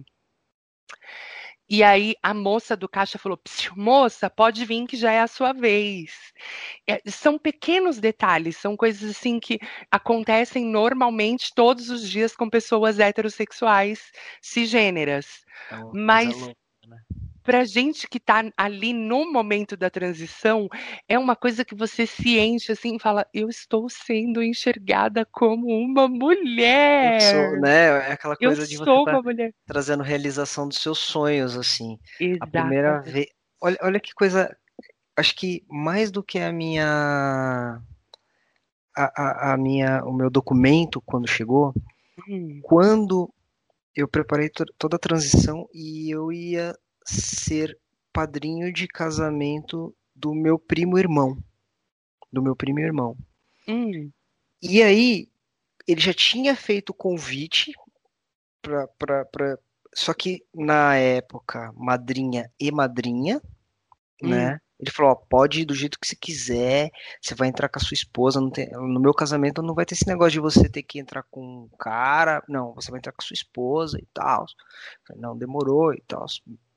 [SPEAKER 2] E aí a moça do caixa falou: "Psiu, moça, pode vir que já é a sua vez." É, são pequenos detalhes, são coisas assim que acontecem normalmente todos os dias com pessoas heterossexuais cisgêneras.
[SPEAKER 3] É uma coisa
[SPEAKER 2] Mas
[SPEAKER 3] louca, né?
[SPEAKER 2] pra gente que tá ali no momento da transição, é uma coisa que você se enche assim e fala: eu estou sendo enxergada como uma
[SPEAKER 3] Eu sou,
[SPEAKER 2] mulher.
[SPEAKER 3] né? É aquela
[SPEAKER 2] Eu
[SPEAKER 3] coisa de você
[SPEAKER 2] sou
[SPEAKER 3] estar
[SPEAKER 2] uma mulher.
[SPEAKER 3] trazendo realização dos seus sonhos, assim. A primeira
[SPEAKER 2] Exatamente.
[SPEAKER 3] vez. Olha, olha que coisa. Acho que mais do que a minha, a, a, a minha, o meu documento quando chegou,
[SPEAKER 2] Hum,
[SPEAKER 3] quando eu preparei to- toda a transição e eu ia ser padrinho de casamento do meu primo irmão, do meu primo irmão.
[SPEAKER 2] hum,
[SPEAKER 3] E aí ele já tinha feito o convite para, para, para, só que na época madrinha e madrinha,
[SPEAKER 2] hum.
[SPEAKER 3] né? Ele falou, ó, pode ir do jeito que você quiser, você vai entrar com a sua esposa, não tem- no meu casamento não vai ter esse negócio de você ter que entrar com um cara, não, você vai entrar com a sua esposa e tal. Falei, não, demorou e tal.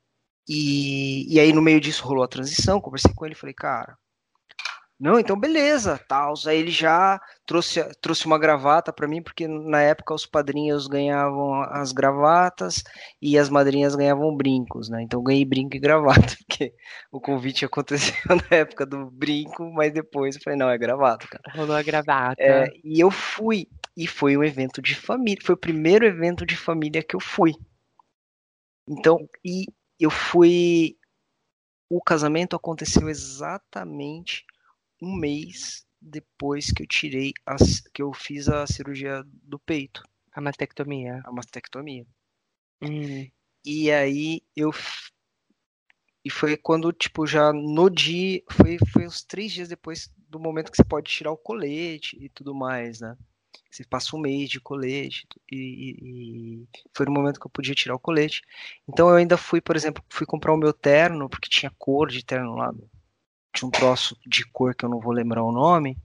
[SPEAKER 3] E, e aí no meio disso rolou a transição, conversei com ele, falei, cara, não, então beleza, tal. Aí ele já trouxe, trouxe uma gravata para mim, porque na época os padrinhos ganhavam as gravatas e as madrinhas ganhavam brincos, né? Então eu ganhei brinco e gravata, porque o convite aconteceu na época do brinco, mas depois eu falei, não, é gravata, cara.
[SPEAKER 2] Rolou a gravata.
[SPEAKER 3] É, e eu fui, e foi um evento de família, foi o primeiro evento de família que eu fui. Então, e eu fui, o casamento aconteceu exatamente um mês depois que eu tirei, as, que eu fiz a cirurgia do peito,
[SPEAKER 2] A mastectomia.
[SPEAKER 3] a mastectomia.
[SPEAKER 2] Hum.
[SPEAKER 3] E aí eu e foi quando, tipo, já no dia, foi, foi uns três dias depois do momento que você pode tirar o colete e tudo mais, né? Você passa um mês de colete e, e- e foi no momento que eu podia tirar o colete. Então eu ainda fui, por exemplo, fui comprar o meu terno, porque tinha cor de terno lá, tinha um troço de cor que eu não vou lembrar o nome.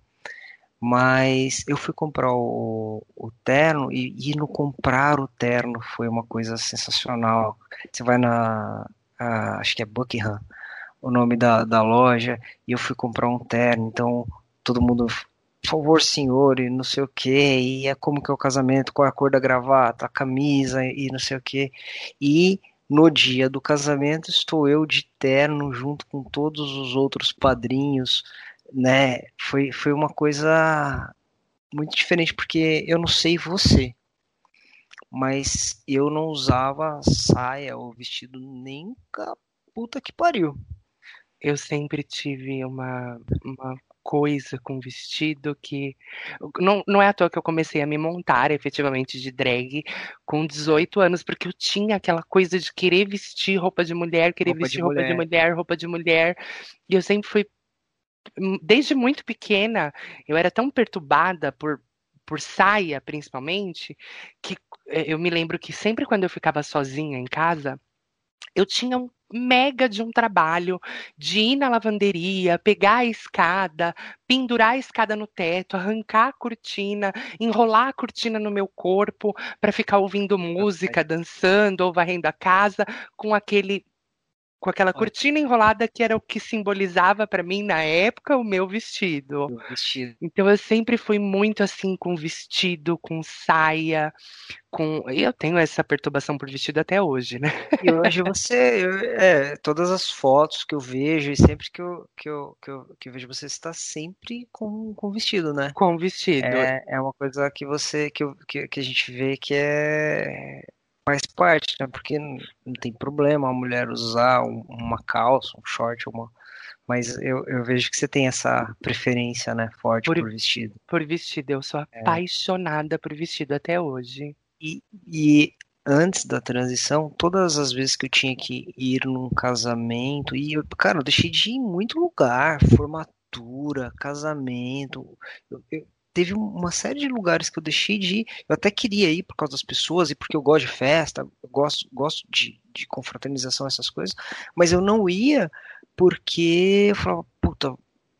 [SPEAKER 3] Mas eu fui comprar o, o terno e, e no comprar o terno foi uma coisa sensacional. Você vai na, a- acho que é Buckingham, o nome da, da loja, e eu fui comprar um terno. Então todo mundo, por favor, senhor, e não sei o que, e é como que é o casamento, qual é a cor da gravata, a camisa e não sei o que. E no dia do casamento estou eu de terno junto com todos os outros padrinhos, né? Foi, foi uma coisa muito diferente, porque eu não sei você, mas eu não usava saia ou vestido nem com a puta que pariu.
[SPEAKER 2] Eu sempre tive uma, uma coisa com vestido que. Não, não é à toa que eu comecei a me montar efetivamente de drag com dezoito anos, porque eu tinha aquela coisa de querer vestir roupa de mulher, querer
[SPEAKER 3] Roupa de
[SPEAKER 2] vestir roupa de
[SPEAKER 3] mulher.
[SPEAKER 2] mulher, roupa de mulher. E eu sempre fui, desde muito pequena, eu era tão perturbada por. Por saia, principalmente, que eh, eu me lembro que sempre quando eu ficava sozinha em casa, eu tinha um mega de um trabalho de ir na lavanderia, pegar a escada, pendurar a escada no teto, arrancar a cortina, enrolar a cortina no meu corpo para ficar ouvindo música, dançando ou varrendo a casa com aquele com aquela
[SPEAKER 3] Olha,
[SPEAKER 2] cortina enrolada que era o que simbolizava para mim na época o meu vestido.
[SPEAKER 3] o vestido.
[SPEAKER 2] Então eu sempre fui muito assim com vestido, com saia, com e eu tenho essa perturbação por vestido até hoje, né?
[SPEAKER 3] E hoje você, eu- é, todas as fotos que eu vejo e sempre que eu, que eu, que eu, que eu vejo você está sempre com, com vestido, né?
[SPEAKER 2] Com vestido.
[SPEAKER 3] É, é uma coisa que você, que, eu, que, que a gente vê que é faz parte, né? Porque não, não tem problema a mulher usar um- uma calça, um short, uma, mas eu, eu vejo que você tem essa preferência, né, forte
[SPEAKER 2] Por,
[SPEAKER 3] por vestido.
[SPEAKER 2] por vestido, eu sou apaixonada por vestido até hoje.
[SPEAKER 3] E, e antes da transição, todas as vezes que eu tinha que ir num casamento, e eu, cara, eu deixei de ir em muito lugar, formatura, casamento. Eu, eu- teve uma série de lugares que eu deixei de ir. Eu até queria ir por causa das pessoas e porque eu gosto de festa, eu gosto, gosto de, de confraternização, essas coisas, mas eu não ia porque eu falava, puta,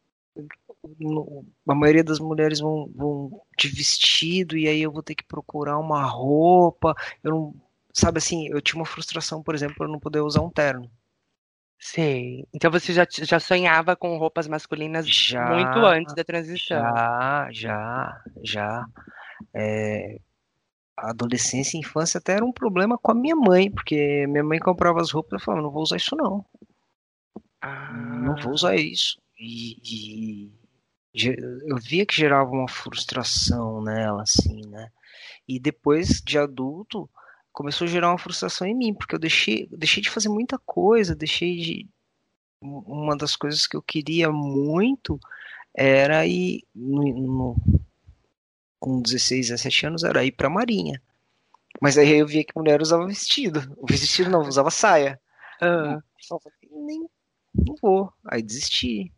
[SPEAKER 3] no- a maioria das mulheres vão, vão de vestido e aí eu vou ter que procurar uma roupa. Eu não, sabe assim, eu tinha uma frustração, por exemplo, por eu não poder usar um terno.
[SPEAKER 2] Sei. Então você já, já sonhava com roupas masculinas muito
[SPEAKER 3] Já,
[SPEAKER 2] antes da transição.
[SPEAKER 3] já, já, já. a adolescência e infância até era um problema com a minha mãe, porque minha mãe comprava as roupas e falava, não vou usar isso não, não vou
[SPEAKER 2] Ah,
[SPEAKER 3] usar isso. E, e ge- eu via que gerava uma frustração nela, assim, né? E depois de adulto, começou a gerar uma frustração em mim, porque eu deixei, deixei de fazer muita coisa, deixei de. Uma das coisas que eu queria muito era ir, no, no- com dezesseis, dezessete anos, era ir pra Marinha. Mas aí eu via que mulher usava vestido. O vestido não, usava saia. Eu
[SPEAKER 2] ah,
[SPEAKER 3] falava, nem não vou. Aí desisti.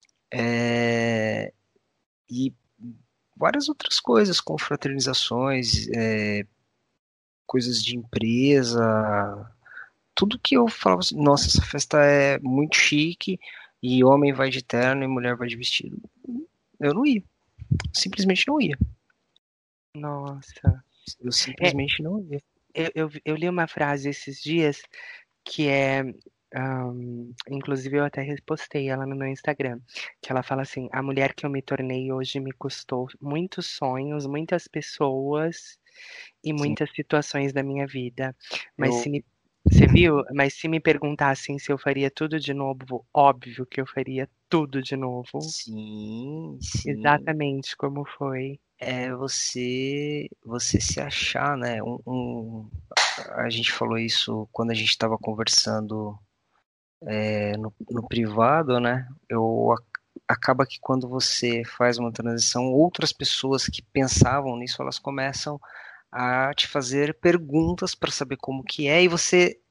[SPEAKER 3] É, e várias outras coisas, confraternizações, é, coisas de empresa, tudo que eu falava assim, nossa, essa festa é muito chique e homem vai de terno e mulher vai de vestido. Eu não ia, simplesmente não ia.
[SPEAKER 2] nossa.
[SPEAKER 3] Eu
[SPEAKER 2] É,
[SPEAKER 3] simplesmente não ia.
[SPEAKER 2] eu, eu, eu li uma frase esses dias que é, ahm, inclusive eu até repostei ela no meu Instagram, que ela fala assim: a mulher que eu me tornei hoje me custou muitos sonhos, muitas pessoas e
[SPEAKER 3] Sim,
[SPEAKER 2] muitas situações da minha vida. Mas se
[SPEAKER 3] eu,
[SPEAKER 2] me, você viu? Mas se me perguntassem se eu faria tudo de novo, óbvio que eu faria tudo de novo.
[SPEAKER 3] sim, sim.
[SPEAKER 2] Exatamente como foi.
[SPEAKER 3] É você, você se achar, né? Um, um- a gente falou isso quando a gente estava conversando é, no, no privado, né? Eu ac- acaba que quando você faz uma transição, outras pessoas que pensavam nisso, elas começam a te fazer perguntas para saber como que é, e você,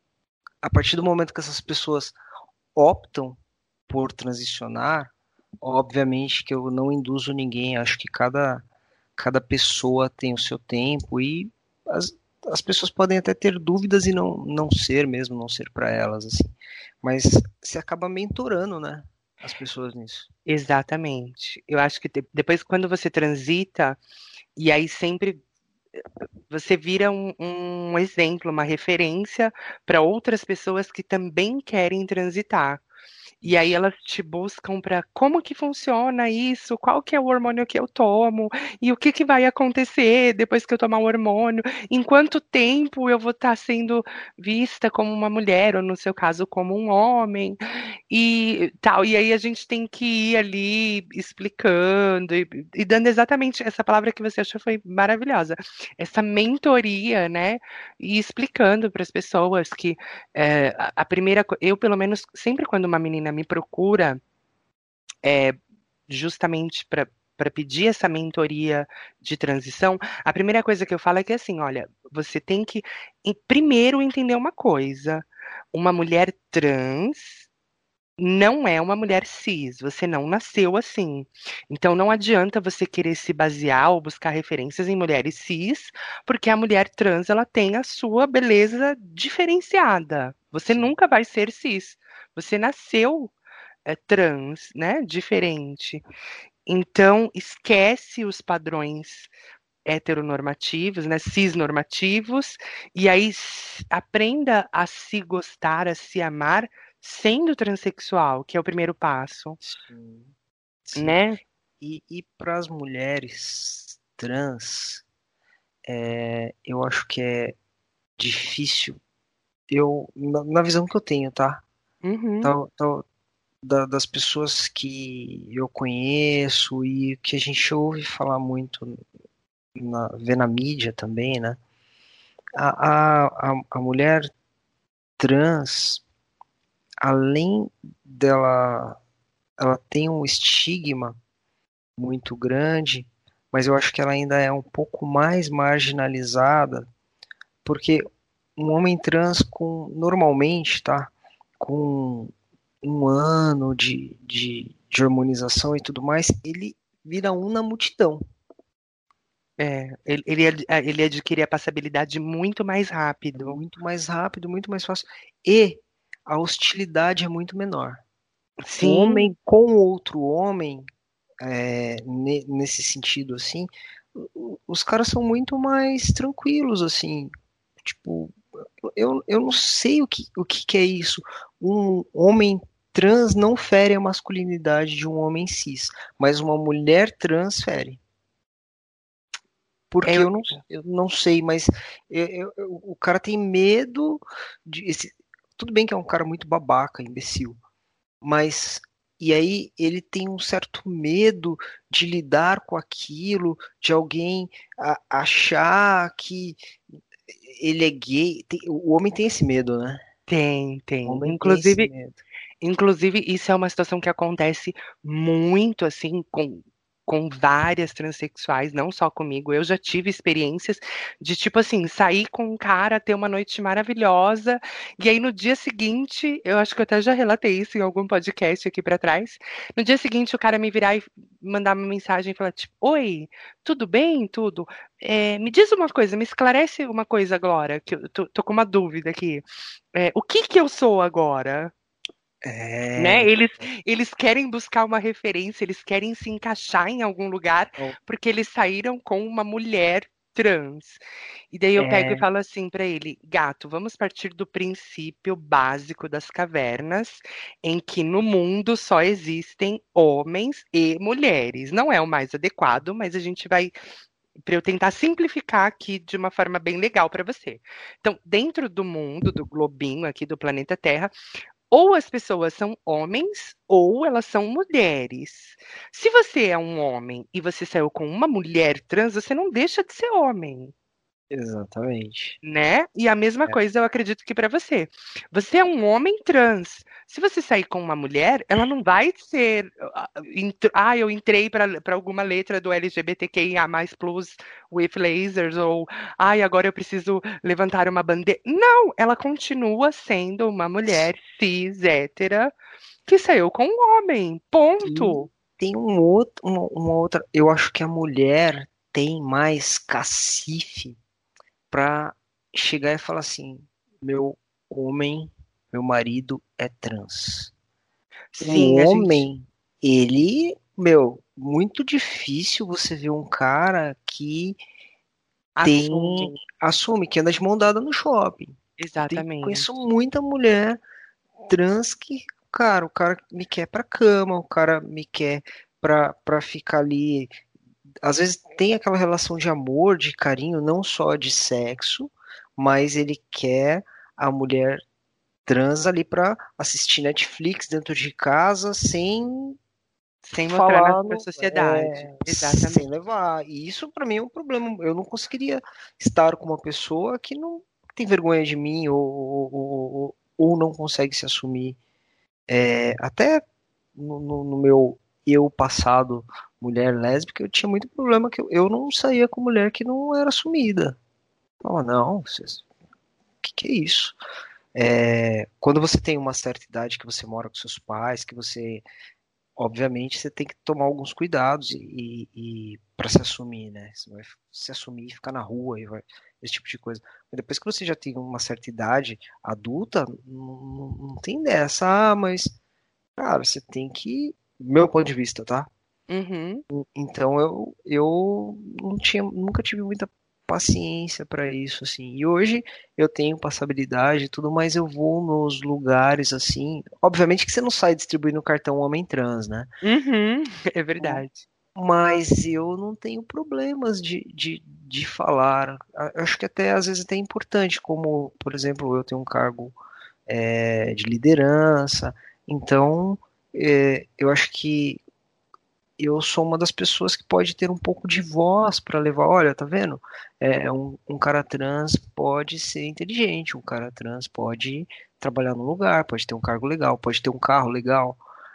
[SPEAKER 3] a partir do momento que essas pessoas optam por transicionar, obviamente que eu não induzo ninguém, acho que cada, cada pessoa tem o seu tempo e as, as pessoas podem até ter dúvidas e não, não ser mesmo, não ser para elas, assim. Mas você acaba mentorando, né, as pessoas nisso.
[SPEAKER 2] Exatamente. Eu acho que de- depois, quando você transita, e aí sempre você vira um, um exemplo, uma referência para outras pessoas que também querem transitar. E aí
[SPEAKER 3] Isso.
[SPEAKER 2] elas te buscam para como que funciona isso, qual que é o hormônio que eu tomo, e o que que vai acontecer depois que eu tomar o hormônio, em quanto tempo eu vou estar sendo vista como uma mulher, ou no seu caso, como um homem, e tal. E aí a gente tem que ir ali explicando e, e dando exatamente essa palavra que você achou foi maravilhosa, essa mentoria, né? E explicando para as pessoas que é, a, a primeira, co- eu pelo menos sempre quando uma menina me procura, é, justamente para para pedir essa mentoria de transição, a primeira coisa que eu falo é que assim, olha, você tem que em- primeiro entender uma coisa. Uma mulher trans não é uma mulher cis, você não nasceu assim. Então não adianta você querer se basear ou buscar referências em mulheres cis, porque a mulher trans ela tem a sua beleza diferenciada. Você
[SPEAKER 3] Sim.
[SPEAKER 2] nunca vai ser cis. Você nasceu é, trans, né? Diferente. Então esquece os padrões heteronormativos, né, cisnormativos, e aí s- aprenda a se gostar, a se amar sendo transexual, que é o primeiro passo,
[SPEAKER 3] Sim, sim.
[SPEAKER 2] né?
[SPEAKER 3] E, e para as mulheres trans, é, eu acho que é difícil. Eu, na, na visão que eu tenho, tá?
[SPEAKER 2] Uhum,
[SPEAKER 3] Tal, tal, da- das pessoas que eu conheço e que a gente ouve falar muito, na, vê na mídia também, né? A, a, a, a mulher trans, além dela, ela tem um estigma muito grande, mas eu acho que ela ainda é um pouco mais marginalizada, porque um homem trans com, normalmente, tá? Com um ano de, de, de harmonização e tudo mais, ele vira um na multidão.
[SPEAKER 2] é, ele, ele, ad- ah, ele adquire a passabilidade muito mais
[SPEAKER 3] É
[SPEAKER 2] rápido.
[SPEAKER 3] muito mais rápido, muito mais fácil. E a hostilidade é muito menor. O
[SPEAKER 2] Sim,
[SPEAKER 3] homem com outro homem, é, ne- nesse sentido, assim, o- os caras são muito mais tranquilos, assim. Tipo, eu, eu não sei o que, o que que é isso. Um homem trans não fere a masculinidade de um homem cis, mas uma mulher trans fere. Porque
[SPEAKER 2] Eu,
[SPEAKER 3] eu não, eu não sei, mas eu- eu- eu- o cara tem medo de. Esse, tudo bem que é um cara muito babaca, imbecil, mas. E aí ele tem um certo medo de lidar com aquilo, de alguém a- achar que ele é gay. Tem- o homem tem esse medo, né?
[SPEAKER 2] tem,
[SPEAKER 3] O
[SPEAKER 2] tem.
[SPEAKER 3] homem tem esse
[SPEAKER 2] Inclusive,
[SPEAKER 3] medo.
[SPEAKER 2] Inclusive, isso é uma situação que acontece muito, assim, com, com várias transexuais, não só comigo. Eu já tive experiências de, tipo assim, sair com um cara, ter uma noite maravilhosa, e aí no dia seguinte, eu acho que eu até já relatei isso em algum podcast aqui pra trás. No dia seguinte, o cara me virar e mandar uma mensagem e falar, tipo, oi, tudo bem? Tudo. É, me diz uma coisa, me esclarece uma coisa agora, que eu tô, tô com uma dúvida aqui. É, o que que eu sou agora?
[SPEAKER 3] É,
[SPEAKER 2] Né? Eles, eles querem buscar uma referência, eles querem se encaixar em algum lugar
[SPEAKER 3] então,
[SPEAKER 2] porque eles saíram com uma mulher trans. E daí eu pego e
[SPEAKER 3] é,
[SPEAKER 2] falo assim para ele, gato, vamos partir do princípio básico das cavernas, em que no mundo só existem homens e mulheres. Não é o mais adequado, mas a gente vai para eu tentar simplificar aqui de uma forma bem legal para você. Então, dentro do mundo, do globinho aqui do planeta Terra, ou as pessoas são homens ou elas são mulheres. Se você é um homem e você saiu com uma mulher trans, você não deixa de ser homem.
[SPEAKER 3] exatamente.
[SPEAKER 2] Né? E a mesma
[SPEAKER 3] É,
[SPEAKER 2] coisa eu acredito que para você. Você é um homem trans. Se você sair com uma mulher, ela não vai ser. Ah, ent- ah, eu entrei para alguma letra do L G B T Q I A mais plus with lasers, ou ai, agora eu preciso levantar uma bandeira. Não, ela continua sendo uma mulher cis, hétera, que saiu com um homem.
[SPEAKER 3] e
[SPEAKER 2] Ponto.
[SPEAKER 3] tem um outro, uma, uma outra. Eu acho que a mulher tem mais cacife pra chegar e falar assim: meu homem, meu marido é trans. O
[SPEAKER 2] Sim, a gente
[SPEAKER 3] homem, ele, meu, muito difícil você ver um cara que tem,
[SPEAKER 2] assume.
[SPEAKER 3] assume que anda de mão dada no shopping. Tem, conheço
[SPEAKER 2] Exatamente.
[SPEAKER 3] muita mulher trans que, cara, o cara me quer pra cama, o cara me quer pra, pra ficar ali. Às vezes tem aquela relação de amor, de carinho, não só de sexo, mas ele quer a mulher trans ali pra assistir Netflix dentro de casa sem
[SPEAKER 2] Sem mostrar na
[SPEAKER 3] falar,
[SPEAKER 2] pra
[SPEAKER 3] no-
[SPEAKER 2] sociedade.
[SPEAKER 3] é, sem
[SPEAKER 2] Exatamente.
[SPEAKER 3] levar. E isso pra mim é um problema. Eu não conseguiria estar com uma pessoa que não tem vergonha de mim ou, ou, ou, ou não consegue se assumir. É, até no, no- no meu eu passado, mulher lésbica, eu tinha muito problema que eu, eu não saía com mulher que não era assumida. Oh, não, vocês, o que, que é isso? É, quando você tem uma certa idade, que você mora com seus pais, que você, obviamente, você tem que tomar alguns cuidados e, e para se assumir, né? Você vai se assumir e ficar na rua e vai, esse tipo de coisa. Mas depois que você já tem uma certa idade adulta, não, não não tem dessa, ah, mas cara, você tem que, meu ponto de vista, tá?
[SPEAKER 2] Uhum.
[SPEAKER 3] Então eu, eu não tinha, nunca tive muita paciência para isso, assim. E hoje eu tenho passabilidade e tudo, mas eu vou nos lugares assim. Obviamente que você não sai distribuindo cartão homem trans, né?
[SPEAKER 2] Uhum. É verdade.
[SPEAKER 3] Mas eu não tenho problemas de, de, de falar. A- Acho que até às vezes até é importante, como, por exemplo, eu tenho um cargo é, de liderança, então é, eu acho que eu sou uma das pessoas que pode ter um pouco de voz para levar. Olha, tá vendo? É, um, um cara trans pode ser inteligente, um cara trans pode trabalhar num lugar, pode ter um cargo legal, pode ter um carro legal,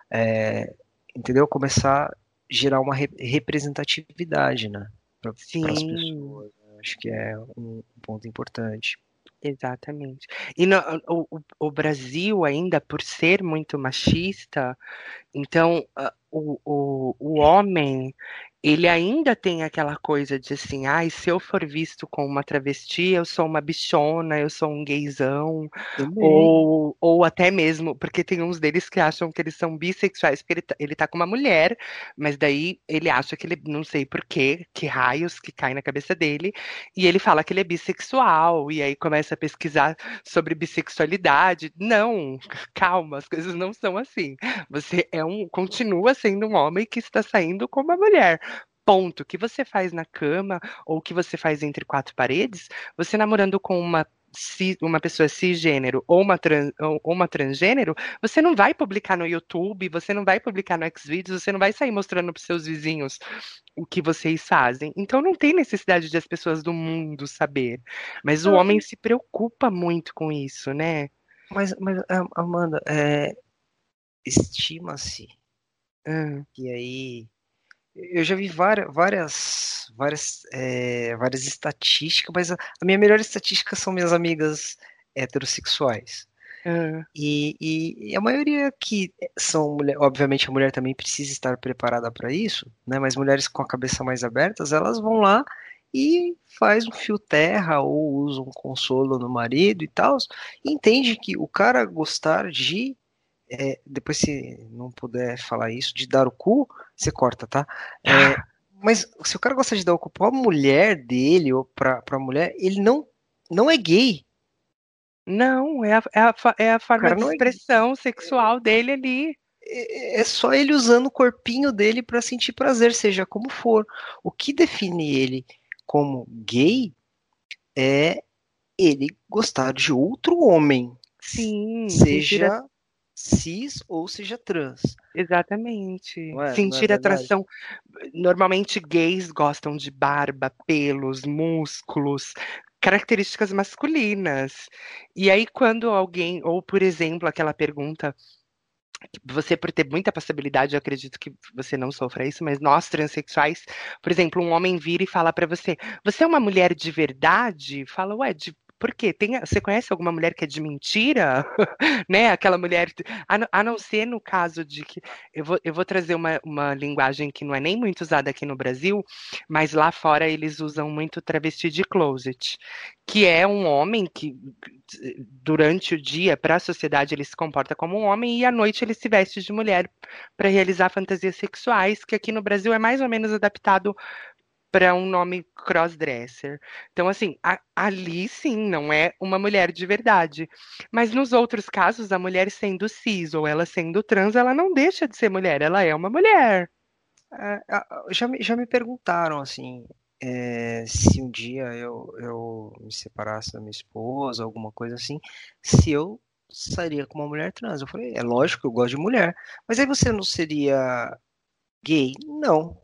[SPEAKER 3] é, entendeu? Começar a gerar uma re- representatividade, né, para as
[SPEAKER 2] Sim.
[SPEAKER 3] pessoas. Né? Acho que é um ponto importante.
[SPEAKER 2] Exatamente. E no, o, o, o Brasil, ainda por ser muito machista, então ah, o, o, o homem, ele ainda tem aquela coisa de assim, ai, se eu for visto com uma travesti, eu sou uma bichona, eu sou um gaysão,
[SPEAKER 3] Também.
[SPEAKER 2] ou, ou até mesmo, porque tem uns deles que acham que eles são bissexuais, porque ele tá, ele tá com uma mulher, mas daí ele acha que ele, não sei por quê, que raios que caem na cabeça dele, e ele fala que ele é bissexual, e aí começa a pesquisar sobre bissexualidade. Não, calma, as coisas não são assim. Você é um, continua sendo um homem que está saindo com uma mulher. ponto. O que você faz na cama ou o que você faz entre quatro paredes, você namorando com uma cis- uma pessoa cisgênero ou uma, trans, ou ou uma transgênero, você não vai publicar no YouTube, você não vai publicar no Xvideos, você não vai sair mostrando para seus vizinhos o que vocês fazem. Então não tem necessidade de as pessoas do mundo saber. Mas o
[SPEAKER 3] Não,
[SPEAKER 2] homem se preocupa muito com isso, né?
[SPEAKER 3] mas, mas ah, Amanda, é, estima-se
[SPEAKER 2] Ah,
[SPEAKER 3] que aí eu já vi várias, várias, várias, é, várias estatísticas, mas a, a minha melhor estatística são minhas amigas heterossexuais.
[SPEAKER 2] ah,
[SPEAKER 3] E, e- e a maioria que são mulher, obviamente a mulher também precisa estar preparada para isso, né? Mas mulheres com a cabeça mais abertas, elas vão lá e faz um fio terra ou usa um consolo no marido e tal, e entende que o cara gostar de, é, depois se não puder falar isso, de dar o cu, você corta, tá? É, mas se o cara gosta de dar o cu pra mulher dele ou pra, pra mulher, ele não, não é gay.
[SPEAKER 2] não, é a, é a fa- é a
[SPEAKER 3] O
[SPEAKER 2] forma
[SPEAKER 3] cara
[SPEAKER 2] de
[SPEAKER 3] não é
[SPEAKER 2] expressão sexual dele ali.
[SPEAKER 3] é é só ele usando o corpinho dele para sentir prazer, seja como for. O que define ele como gay é ele gostar de outro homem,
[SPEAKER 2] Sim, sentir a,
[SPEAKER 3] seja cis ou seja trans.
[SPEAKER 2] exatamente.
[SPEAKER 3] Não é, não é
[SPEAKER 2] Sentir
[SPEAKER 3] verdade?
[SPEAKER 2] atração. Normalmente gays gostam de barba, pelos, músculos, características masculinas. E aí, quando alguém, ou por exemplo, aquela pergunta, que você por ter muita passabilidade, eu acredito que você não sofra isso, mas nós transexuais, por exemplo, um homem vira e fala pra você: "Você é uma mulher de verdade?" Fala: "Ué, de por quê? Tem, você conhece alguma mulher que é de mentira?" Né? Aquela mulher, a, não- a não ser no caso de que eu vou, eu vou trazer uma, uma linguagem que não é nem muito usada aqui no Brasil, mas lá fora eles usam muito travesti de closet, que é um homem que durante o dia, para a sociedade, ele se comporta como um homem e à noite ele se veste de mulher para realizar fantasias sexuais, que aqui no Brasil é mais ou menos adaptado para um nome crossdresser. Então, assim, a- ali sim não é uma mulher de verdade. Mas nos outros casos, a mulher sendo cis ou ela sendo trans, ela não deixa de ser mulher, ela é uma mulher.
[SPEAKER 3] É, a- já me, já me perguntaram assim, é, se um dia eu, eu me separasse da minha esposa, alguma coisa assim, se eu sairia com uma mulher trans. Eu falei, é lógico que eu gosto de mulher, mas aí você não seria gay? Não,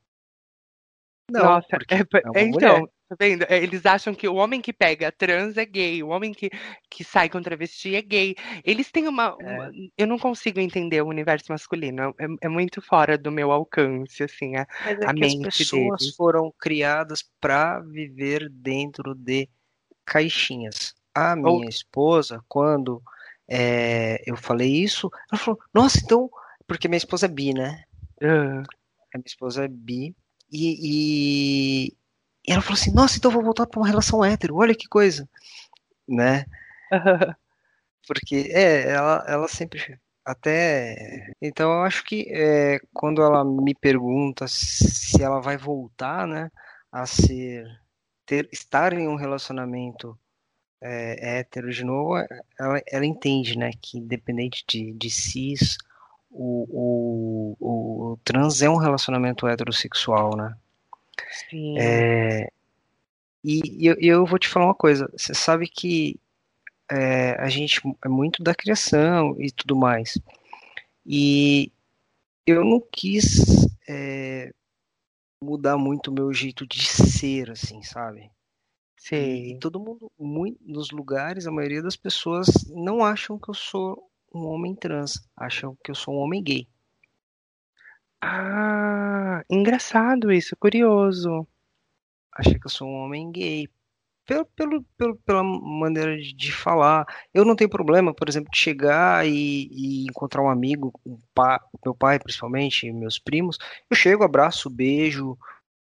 [SPEAKER 3] não,
[SPEAKER 2] Nossa, é,
[SPEAKER 3] porque é
[SPEAKER 2] é,
[SPEAKER 3] uma mulher.
[SPEAKER 2] então, tá vendo? É, eles acham que o homem que pega trans é gay, o homem que, que sai com travesti é gay. Eles têm uma, uma-
[SPEAKER 3] É,
[SPEAKER 2] eu não consigo entender o universo masculino, é, é muito fora do meu alcance, assim, a,
[SPEAKER 3] mas é
[SPEAKER 2] a
[SPEAKER 3] que as
[SPEAKER 2] mente
[SPEAKER 3] pessoas
[SPEAKER 2] deles.
[SPEAKER 3] foram criadas para viver dentro de caixinhas. A
[SPEAKER 2] Ou,
[SPEAKER 3] minha esposa, quando é, eu falei isso, ela falou, nossa, então, porque minha esposa é bi, né?
[SPEAKER 2] ah,
[SPEAKER 3] A minha esposa é bi. E, e, e ela falou assim: Nossa, então eu vou voltar para uma relação hétero. Olha que coisa, né? Porque é, ela, ela sempre até. Então eu acho que é, quando ela me pergunta se ela vai voltar, né, a ser ter estar em um relacionamento é, hétero de novo, ela, ela entende, né, que independente de, de cis, o, o, o trans é um relacionamento heterossexual, né?
[SPEAKER 2] sim.
[SPEAKER 3] E, e eu, e eu vou te falar uma coisa, você sabe que é, a gente é muito da criação e tudo mais. E eu não quis é, mudar muito o meu jeito de ser, assim, sabe? E, e
[SPEAKER 2] Sei.
[SPEAKER 3] todo mundo, muito, nos lugares, a maioria das pessoas não acham que eu sou um homem trans, acham que eu sou um homem gay.
[SPEAKER 2] Ah, engraçado isso, curioso.
[SPEAKER 3] Acham que eu sou um homem gay. Pelo, pelo, pelo- pela maneira de, de falar. Eu não tenho problema, por exemplo, de chegar e, e encontrar um amigo, um pa- meu pai principalmente, meus primos. Eu chego, abraço, beijo,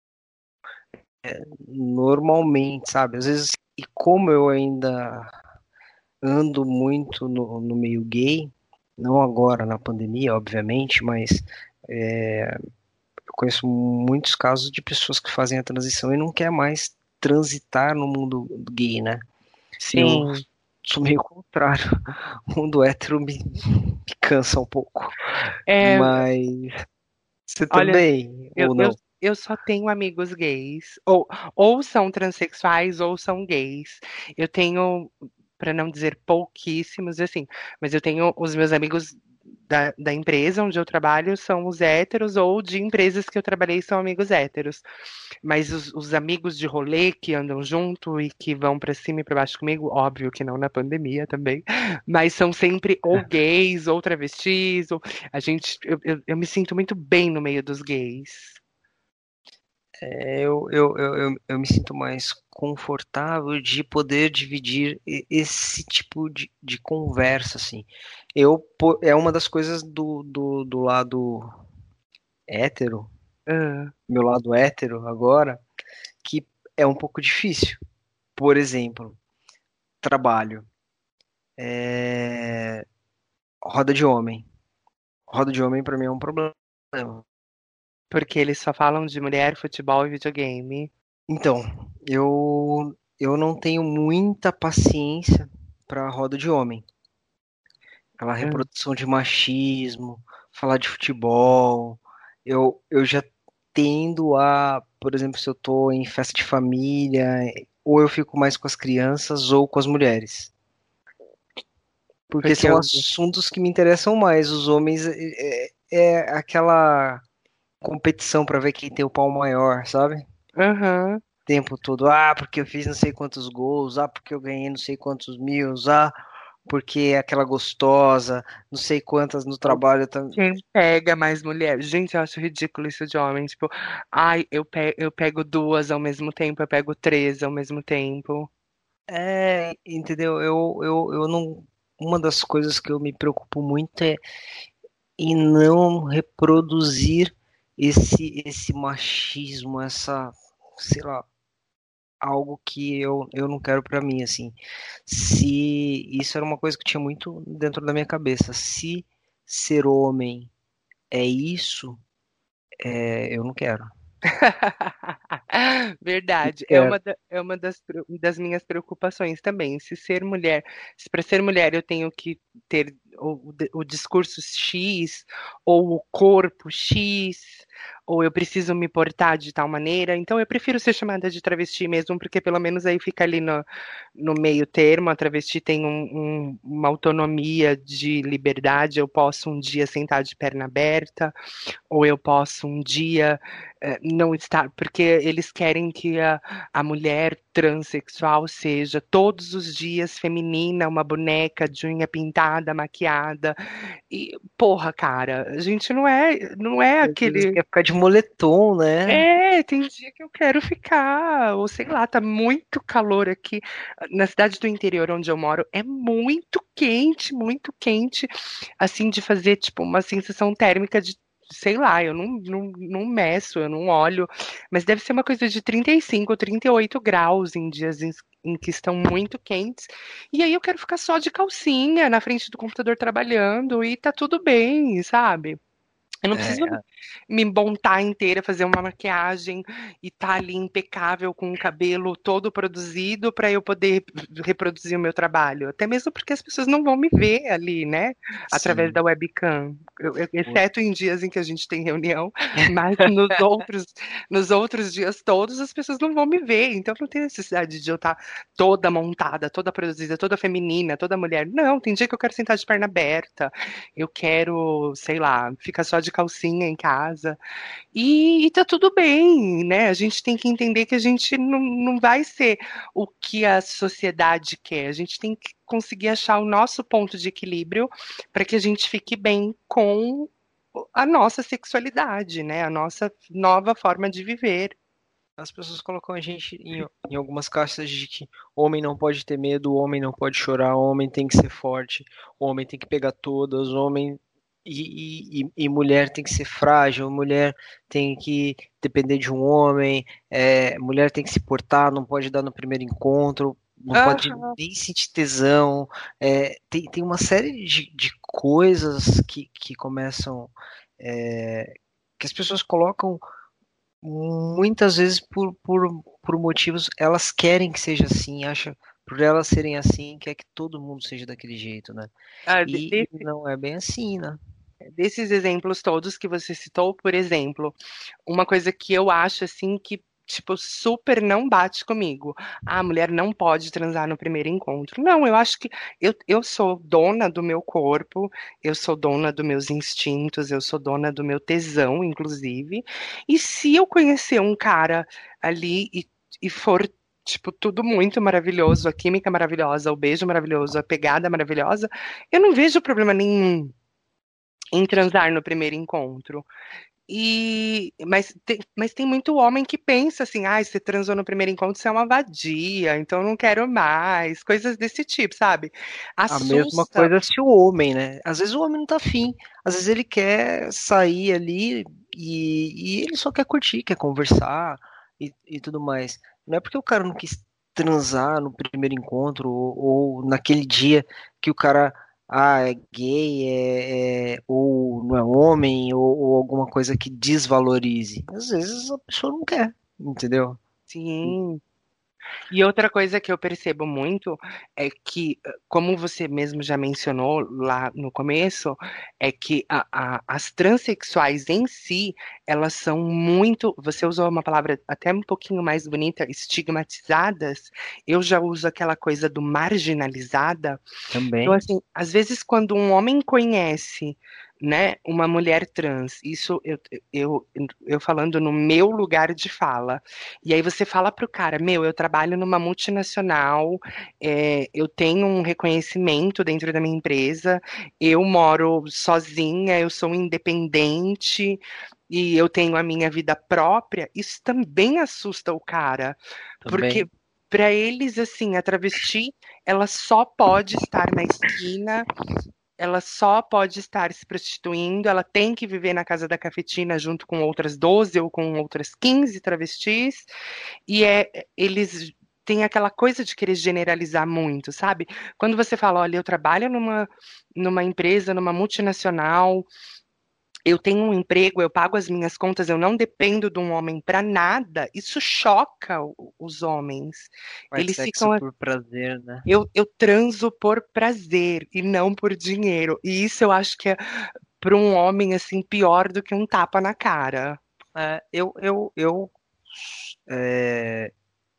[SPEAKER 3] normalmente, sabe? Às vezes, e como eu ainda ando muito no, no meio gay, não agora na pandemia, obviamente, mas é, eu conheço muitos casos de pessoas que fazem a transição e não quer mais transitar no mundo gay, né? E eu
[SPEAKER 2] Sim.
[SPEAKER 3] sou meio contrário. O mundo hétero me, me cansa um pouco.
[SPEAKER 2] É,
[SPEAKER 3] Mas você
[SPEAKER 2] olha,
[SPEAKER 3] também,
[SPEAKER 2] Eu,
[SPEAKER 3] ou
[SPEAKER 2] eu,
[SPEAKER 3] não?
[SPEAKER 2] eu só tenho amigos gays, ou, ou são transexuais ou são gays. Eu tenho, para não dizer pouquíssimos, assim, mas eu tenho os meus amigos da, da empresa onde eu trabalho são os héteros, ou de empresas que eu trabalhei são amigos héteros. Mas os, os amigos de rolê que andam junto e que vão pra cima e pra baixo comigo, óbvio que não na pandemia também, mas são sempre ou gays ou travestis. Ou... A gente, eu, eu, eu me sinto muito bem no meio dos gays.
[SPEAKER 3] É, eu, eu, eu, eu, eu me sinto mais confortável de poder dividir e- esse tipo de, de conversa, assim. Eu, po- é uma das coisas do, do, do lado hétero,
[SPEAKER 2] Ah,
[SPEAKER 3] meu lado hétero agora, que é um pouco difícil. Por exemplo, trabalho. É, roda de homem. Roda de homem pra mim é um problema.
[SPEAKER 2] porque eles só falam de mulher, futebol e videogame.
[SPEAKER 3] Então, eu, eu não tenho muita paciência pra roda de homem. Aquela
[SPEAKER 2] Ah,
[SPEAKER 3] reprodução de machismo, falar de futebol. Eu, eu já tendo a, por exemplo, se eu tô em festa de família, ou eu fico mais com as crianças ou com as mulheres. Porque
[SPEAKER 2] porque
[SPEAKER 3] são
[SPEAKER 2] eu.
[SPEAKER 3] assuntos que me interessam mais. Os homens é, é é aquela competição para ver quem tem o pau maior, sabe? O
[SPEAKER 2] Aham.
[SPEAKER 3] tempo todo. Ah, porque eu fiz não sei quantos gols. Ah, porque eu ganhei não sei quantos mil. Ah, porque é aquela gostosa. Não sei quantas no trabalho também.
[SPEAKER 2] Quem pega mais mulher? Gente, eu acho ridículo isso de homem. Tipo, ai, eu, pe eu pego duas ao mesmo tempo, eu pego três ao mesmo tempo.
[SPEAKER 3] É, entendeu? Eu, eu, eu não. Uma das coisas que eu me preocupo muito é em não reproduzir esse, esse machismo, essa, sei lá, algo que eu, eu não quero pra mim, assim. Se isso era uma coisa que tinha muito dentro da minha cabeça. Se ser homem é isso, é, eu não quero. Não
[SPEAKER 2] Verdade, é
[SPEAKER 3] quero.
[SPEAKER 2] uma, da- é uma das, pre- das minhas preocupações também. Se ser mulher, se para ser mulher eu tenho que ter o, o, di- o discurso X, ou o corpo X, ou eu preciso me portar de tal maneira, então eu prefiro ser chamada de travesti mesmo, porque pelo menos aí fica ali no, no meio termo. A travesti tem um- um- uma autonomia de liberdade, eu posso um dia sentar de perna aberta, ou eu posso um dia eh, não estar, porque eles querem que a, a mulher transexual seja todos os dias feminina, uma boneca de unha pintada, maquiada. E, porra, cara, a gente não é, não é
[SPEAKER 3] Às vezes
[SPEAKER 2] aquele.
[SPEAKER 3] quer ficar de moletom, né?
[SPEAKER 2] É, tem dia que eu quero ficar, ou sei lá, tá muito calor aqui. Na cidade do interior onde eu moro, é muito quente, muito quente, assim, de fazer, tipo, uma sensação térmica de, sei lá, eu não, não, não meço, eu não olho, mas deve ser uma coisa de trinta e cinco, trinta e oito graus em dias em, em que estão muito quentes. E aí eu quero ficar só de calcinha na frente do computador trabalhando e tá tudo bem, sabe? Eu não preciso
[SPEAKER 3] É,
[SPEAKER 2] me montar inteira, fazer uma maquiagem e tá ali impecável com o cabelo todo produzido para eu poder reproduzir o meu trabalho. Até mesmo porque as pessoas não vão me ver ali, né? Através
[SPEAKER 3] sim.
[SPEAKER 2] da webcam. Eu- eu- exceto em dias em que a gente tem reunião, mas nos outros, nos outros dias todos as pessoas não vão me ver. Então não tem necessidade de eu estar toda montada, toda produzida, toda feminina, toda mulher. Não, tem dia que eu quero sentar de perna aberta, eu quero, sei lá, ficar só de calcinha em casa. E, e tá tudo bem, né? A gente tem que entender que a gente não, não vai ser o que a sociedade quer. A gente tem que conseguir achar o nosso ponto de equilíbrio para que a gente fique bem com a nossa sexualidade, né? A nossa nova forma de viver.
[SPEAKER 3] As pessoas colocam a gente em, em algumas caixas de que homem não pode ter medo, homem não pode chorar, homem tem que ser forte, homem tem que pegar todas, homem e, e, e mulher tem que ser frágil, mulher tem que depender de um homem, é, mulher tem que se portar, não pode dar no primeiro encontro, não pode
[SPEAKER 2] Aham.
[SPEAKER 3] nem sentir tesão. É, tem, tem uma série de, de coisas que, que começam, é, que as pessoas colocam muitas vezes por, por, por motivos, elas querem que seja assim, acha, por elas serem assim, quer que todo mundo seja daquele jeito, né?
[SPEAKER 2] Ah, de-
[SPEAKER 3] E, e
[SPEAKER 2] desse
[SPEAKER 3] não é bem assim, né?
[SPEAKER 2] desses exemplos todos que você citou, por exemplo, uma coisa que eu acho assim que tipo super não bate comigo. Ah, a mulher não pode transar no primeiro encontro. Não, eu acho que eu, eu sou dona do meu corpo, eu sou dona dos meus instintos, eu sou dona do meu tesão, inclusive. E se eu conhecer um cara ali e, e for tipo tudo muito maravilhoso, a química maravilhosa, o beijo maravilhoso, a pegada maravilhosa, eu não vejo problema nenhum em transar no primeiro encontro. E, mas, tem, mas tem muito homem que pensa assim, ah, você transou no primeiro encontro, você é uma vadia, então eu não quero mais, coisas desse tipo, sabe?
[SPEAKER 3] A mesma
[SPEAKER 2] Assusta.
[SPEAKER 3] coisa se o homem, né? Às vezes o homem não tá afim, às vezes ele quer sair ali e, e ele só quer curtir, quer conversar e, e tudo mais. Não é porque o cara não quis transar no primeiro encontro ou, ou naquele dia que o cara, ah, é gay, é, é- ou não é homem, ou, ou alguma coisa que desvalorize. Às vezes a pessoa não quer, entendeu?
[SPEAKER 2] Sim. E outra coisa que eu percebo muito é que, eh, como você mesmo já mencionou lá no começo, é que a- a- as transexuais em si, elas são muito, você usou uma palavra até um pouquinho mais bonita, estigmatizadas. Eu já uso aquela coisa do marginalizada. Então,
[SPEAKER 3] Também.
[SPEAKER 2] assim, às vezes quando um homem conhece, né, uma mulher trans, isso eu, eu, eu falando no meu lugar de fala, e aí você fala pro cara, meu, eu trabalho numa multinacional, é, eu tenho um reconhecimento dentro da minha empresa, eu moro sozinha, eu sou independente, e eu tenho a minha vida própria, isso também assusta o cara, porque
[SPEAKER 3] Também.
[SPEAKER 2] para eles, assim, a travesti ela só pode estar na esquina, ela só pode estar se prostituindo, ela tem que viver na casa da cafetina junto com outras doze ou com outras quinze travestis, e é, eles têm aquela coisa de querer generalizar muito, sabe? Quando você fala, olha, eu trabalho numa, numa empresa, numa multinacional, eu tenho um emprego, eu pago as minhas contas, eu não dependo de um homem para nada, isso choca o- os homens.
[SPEAKER 3] Faz
[SPEAKER 2] Eles
[SPEAKER 3] sexo
[SPEAKER 2] ficam
[SPEAKER 3] por prazer, né?
[SPEAKER 2] eu, eu transo por prazer e não por dinheiro. E isso eu acho que é para um homem assim pior do que um tapa na cara.
[SPEAKER 3] É, eu, eu, eu é,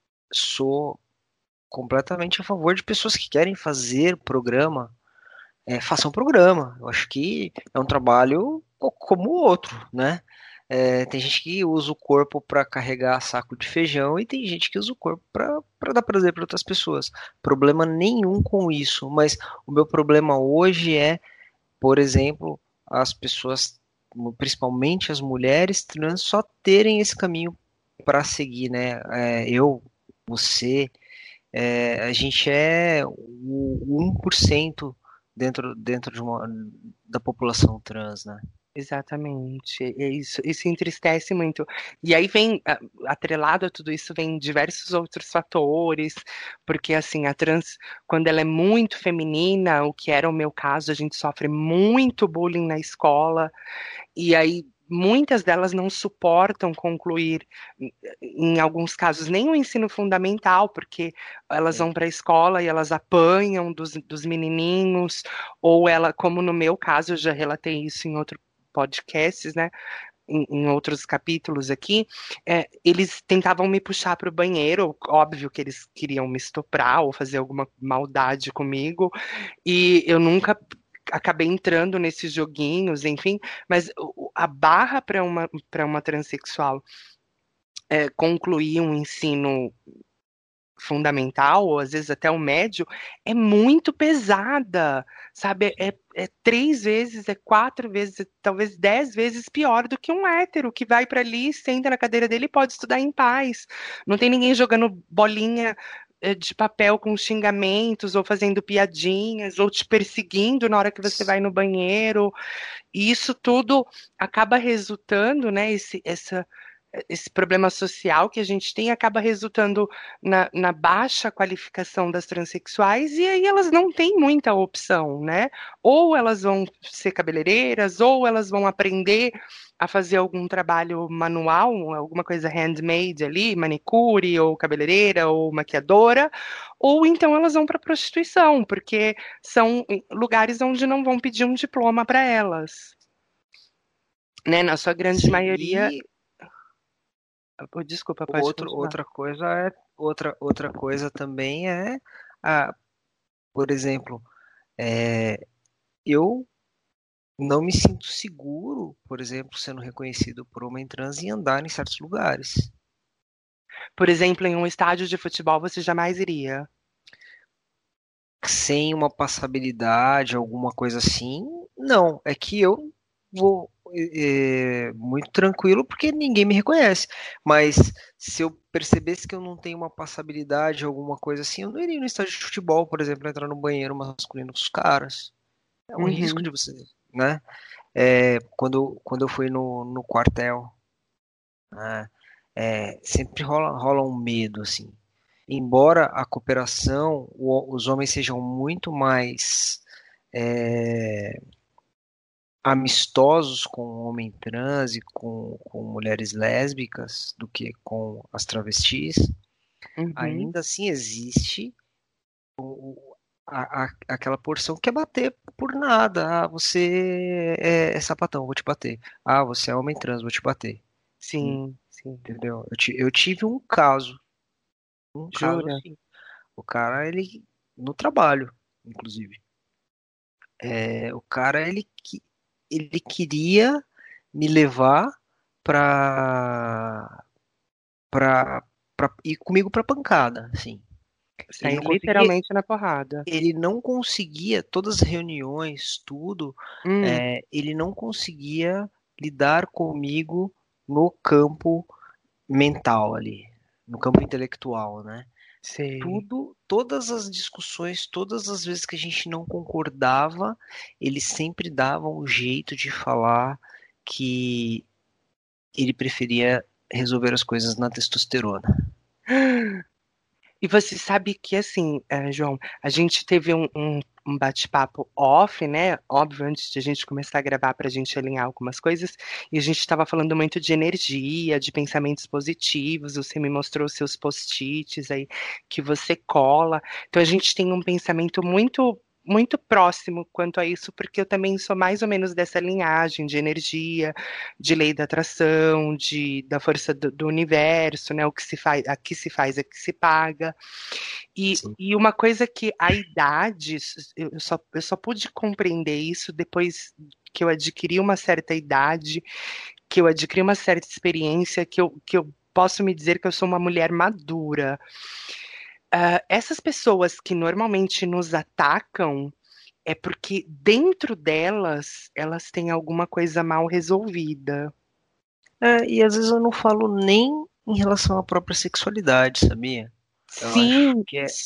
[SPEAKER 3] sou completamente a favor de pessoas que querem fazer programa, é, façam programa. Eu acho que é um trabalho co- como o outro, né? É, tem gente que usa o corpo para carregar saco de feijão e tem gente que usa o corpo para para dar prazer para outras pessoas. Problema nenhum com isso, mas o meu problema hoje é, por exemplo, as pessoas, principalmente as mulheres trans, só terem esse caminho para seguir, né? É, eu, você, é, a gente é o um por cento dentro, dentro de uma, da população trans, né?
[SPEAKER 2] Exatamente. É isso, isso entristece muito. E aí vem, a- atrelado a tudo isso, vem diversos outros fatores, porque assim, a trans, quando ela é muito feminina, o que era o meu caso, a gente sofre muito bullying na escola. E aí, muitas delas não suportam concluir, em em alguns casos, nem o ensino fundamental, porque elas
[SPEAKER 3] Sim.
[SPEAKER 2] vão para a escola e elas apanham dos, dos menininhos, ou ela, como no meu caso, eu já relatei isso em outros podcasts, né? Em, em outros capítulos aqui, é, eles tentavam me puxar para o banheiro, óbvio que eles queriam me estuprar ou fazer alguma maldade comigo, e eu nunca acabei entrando nesses joguinhos, enfim, mas o- a barra para uma, para uma transexual é, concluir um ensino fundamental, ou às vezes até o médio, é muito pesada, sabe? É, é três vezes, é quatro vezes, é talvez dez vezes pior do que um hétero que vai para ali, senta na cadeira dele e pode estudar em paz. Não tem ninguém jogando bolinha eh, de papel com xingamentos, ou fazendo piadinhas, ou te perseguindo na hora que você vai no banheiro. E isso tudo acaba resultando, né, esse, essa, esse problema social que a gente tem acaba resultando na, na baixa qualificação das transexuais, e aí elas não têm muita opção, né? Ou elas vão ser cabeleireiras, ou elas vão aprender a fazer algum trabalho manual, alguma coisa handmade ali, manicure, ou cabeleireira, ou maquiadora, ou então elas vão para a prostituição, porque são lugares onde não vão pedir um diploma para elas. né? Na sua grande
[SPEAKER 3] Sim,
[SPEAKER 2] maioria.
[SPEAKER 3] e
[SPEAKER 2] Oh, desculpa, pode
[SPEAKER 3] outro,
[SPEAKER 2] continuar.
[SPEAKER 3] outra coisa é outra, outra coisa também é, a, por exemplo, é, eu não me sinto seguro, por exemplo, sendo reconhecido por homem trans em andar em certos lugares.
[SPEAKER 2] Por exemplo, em um estádio de futebol você jamais iria.
[SPEAKER 3] Sem uma passabilidade, alguma coisa assim, não. É que eu vou é, muito tranquilo porque ninguém me reconhece. Mas se eu percebesse que eu não tenho uma passabilidade, alguma coisa assim, eu não iria no estádio de futebol, por exemplo, entrar no banheiro masculino com os caras. É um risco
[SPEAKER 2] Uhum,
[SPEAKER 3] de você, né? É, quando, quando eu fui no, no quartel, né, é, sempre rola, rola um medo, assim. Embora a cooperação, o- os homens sejam muito mais é, amistosos com o homem trans e com, com mulheres lésbicas do que com as travestis,
[SPEAKER 2] uhum.
[SPEAKER 3] ainda assim existe o- a- a- aquela porção que quer bater por nada. Ah, você é, é sapatão, vou te bater. Ah, você é homem trans, vou te bater.
[SPEAKER 2] Sim, sim.
[SPEAKER 3] Entendeu? Eu, ti- eu tive um caso, um caso
[SPEAKER 2] Jura?
[SPEAKER 3] assim. O cara, ele, no trabalho, inclusive. É, o cara, ele, que- ele queria me levar pra, pra, pra ir comigo pra pancada, assim. Ele
[SPEAKER 2] Sair
[SPEAKER 3] não conseguia,
[SPEAKER 2] literalmente na porrada.
[SPEAKER 3] ele não conseguia, todas as reuniões, tudo,
[SPEAKER 2] Hum,
[SPEAKER 3] é, ele não conseguia lidar comigo no campo mental ali, no campo intelectual, né?
[SPEAKER 2] sei.
[SPEAKER 3] Tudo, todas as discussões, todas as vezes que a gente não concordava, ele sempre dava um jeito de falar que ele preferia resolver as coisas na testosterona.
[SPEAKER 2] E você sabe que, assim, eh, João, a gente teve um, um- um bate-papo off, né? Óbvio, antes de a gente começar a gravar para a gente alinhar algumas coisas, e a gente estava falando muito de energia, de pensamentos positivos. Você me mostrou os seus post-its aí que você cola. Então, a gente tem um pensamento muito. Muito próximo quanto a isso, porque eu também sou mais ou menos dessa linhagem de energia, de lei da atração, de, da força do, do universo, né? O que se faz, aqui se faz, aqui se paga. E,
[SPEAKER 3] Sim.
[SPEAKER 2] e uma coisa que a idade, eu só, eu só pude compreender isso depois que eu adquiri uma certa idade, que eu adquiri uma certa experiência, que eu, que eu posso me dizer que eu sou uma mulher madura. Ah, essas pessoas que normalmente nos atacam é porque dentro delas elas têm alguma coisa mal resolvida.
[SPEAKER 3] É, e às vezes eu não falo nem em relação à própria sexualidade, sabia? Eu acho
[SPEAKER 2] Sim,
[SPEAKER 3] que é,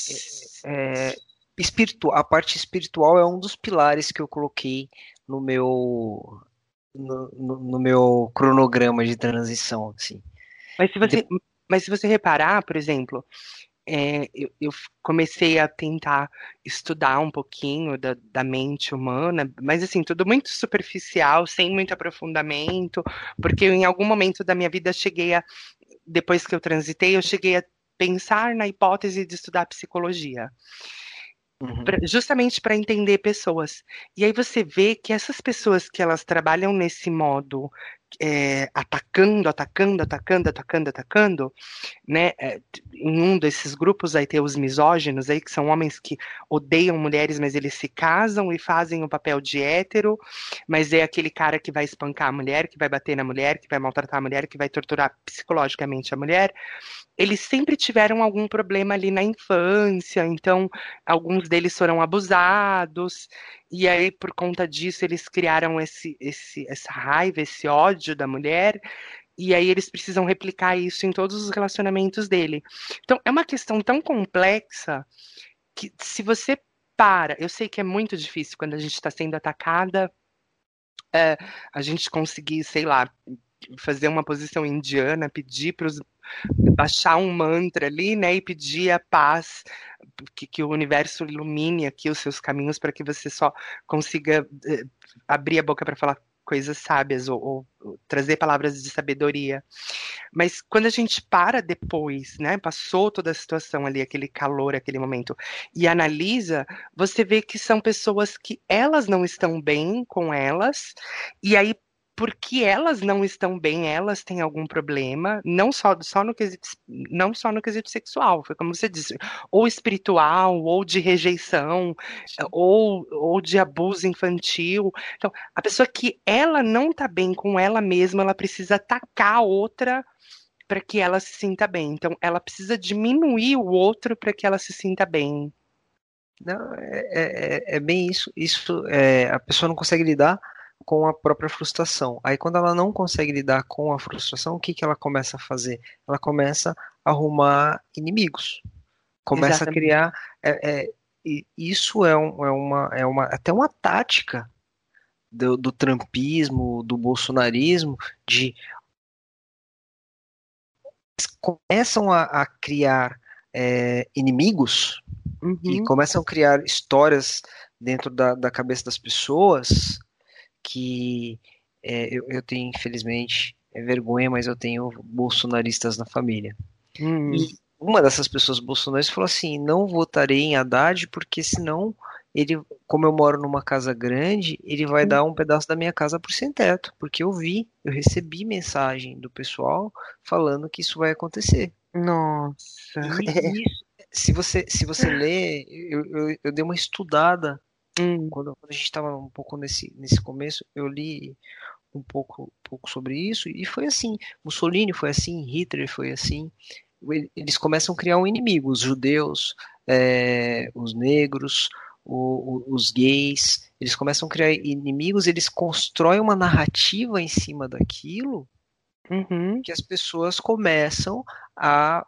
[SPEAKER 3] é, é espiritu- a parte espiritual é um dos pilares que eu coloquei no meu no, no- no meu cronograma de transição, assim.
[SPEAKER 2] mas se
[SPEAKER 3] E de-
[SPEAKER 2] você, mas se você reparar, por exemplo, é, eu, eu comecei a tentar estudar um pouquinho da, da mente humana, mas assim, tudo muito superficial, sem muito aprofundamento, porque eu, em algum momento da minha vida cheguei a, depois que eu transitei, eu cheguei a pensar na hipótese de estudar psicologia
[SPEAKER 3] Uhum.
[SPEAKER 2] pra- justamente para entender pessoas. E aí você vê que essas pessoas que elas trabalham nesse modo, é, atacando, atacando, atacando, atacando, atacando, né? é, Em um desses grupos aí tem os misóginos aí, que são homens que odeiam mulheres, mas eles se casam e fazem o papel de hétero, mas é aquele cara que vai espancar a mulher, que vai bater na mulher, que vai maltratar a mulher, que vai torturar psicologicamente a mulher. Eles sempre tiveram algum problema ali na infância, então alguns deles foram abusados, e aí por conta disso eles criaram esse, esse, essa raiva, esse ódio da mulher, e aí eles precisam replicar isso em todos os relacionamentos dele. Então é uma questão tão complexa que se você para, eu sei que é muito difícil quando a gente está sendo atacada, é, a gente conseguir, sei lá, fazer uma posição indiana, pedir para os baixar um mantra ali, né, e pedir a paz, que, que o universo ilumine aqui os seus caminhos para que você só consiga eh, abrir a boca para falar coisas sábias ou, ou, ou trazer palavras de sabedoria. Mas quando a gente para depois, né, passou toda a situação ali, aquele calor, aquele momento, e analisa, você vê que são pessoas que elas não estão bem com elas, e aí porque elas não estão bem, elas têm algum problema, não só, só no quesito, não só no quesito sexual, foi como você disse, ou espiritual, ou de rejeição,
[SPEAKER 3] Sim.
[SPEAKER 2] ou, ou de abuso infantil. Então, a pessoa que ela não tá bem com ela mesma, ela precisa atacar a outra para que ela se sinta bem. Então, ela precisa diminuir o outro para que ela se sinta bem.
[SPEAKER 3] Não, é, é, é é bem isso. Isso é, a pessoa não consegue lidar com a própria frustração. Aí, quando ela não consegue lidar com a frustração, o que que ela começa a fazer? Ela começa a arrumar inimigos, começa a
[SPEAKER 2] Exatamente.
[SPEAKER 3] criar. É, é, e isso é, um- é uma, é uma, até uma tática do, do trumpismo, do bolsonarismo, de começam a, a criar é, inimigos e
[SPEAKER 2] Uhum,
[SPEAKER 3] começam a criar histórias dentro da, da cabeça das pessoas que é, eu, eu tenho, infelizmente, é vergonha, mas eu tenho bolsonaristas na família.
[SPEAKER 2] uhum.
[SPEAKER 3] E uma dessas pessoas bolsonaristas falou assim: não votarei em Haddad porque senão ele, como eu moro numa casa grande, ele vai dar um pedaço da minha casa por sem teto, porque eu vi, eu recebi mensagem do pessoal falando que isso vai acontecer.
[SPEAKER 2] Nossa,
[SPEAKER 3] E
[SPEAKER 2] é.
[SPEAKER 3] isso, se você, se você lê, eu, eu, eu dei uma estudada
[SPEAKER 2] Hum,
[SPEAKER 3] quando, quando a gente estava um pouco nesse, nesse começo, eu li um pouco, pouco sobre isso e foi assim. Mussolini foi assim, Hitler foi assim. Ele- Eles começam a criar um inimigo, os judeus, é, os negros, o- o- os gays. Eles começam a criar inimigos, eles constroem uma narrativa em cima daquilo
[SPEAKER 2] uhum,
[SPEAKER 3] que as pessoas começam a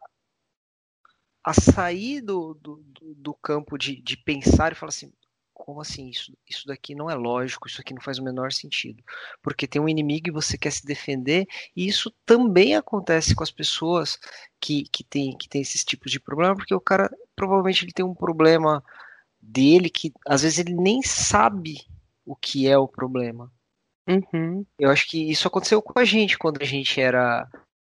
[SPEAKER 3] a sair do, do, do- do campo de, de pensar e falar assim, como assim? Isso, isso daqui não é lógico, isso aqui não faz o menor sentido. Porque tem um inimigo e você quer se defender, e isso também acontece com as pessoas que, que têm que tem esses tipos de problema, porque o cara provavelmente ele tem um problema dele que às vezes ele nem sabe o que é o problema.
[SPEAKER 2] uhum.
[SPEAKER 3] Eu acho que isso aconteceu com a gente quando a gente era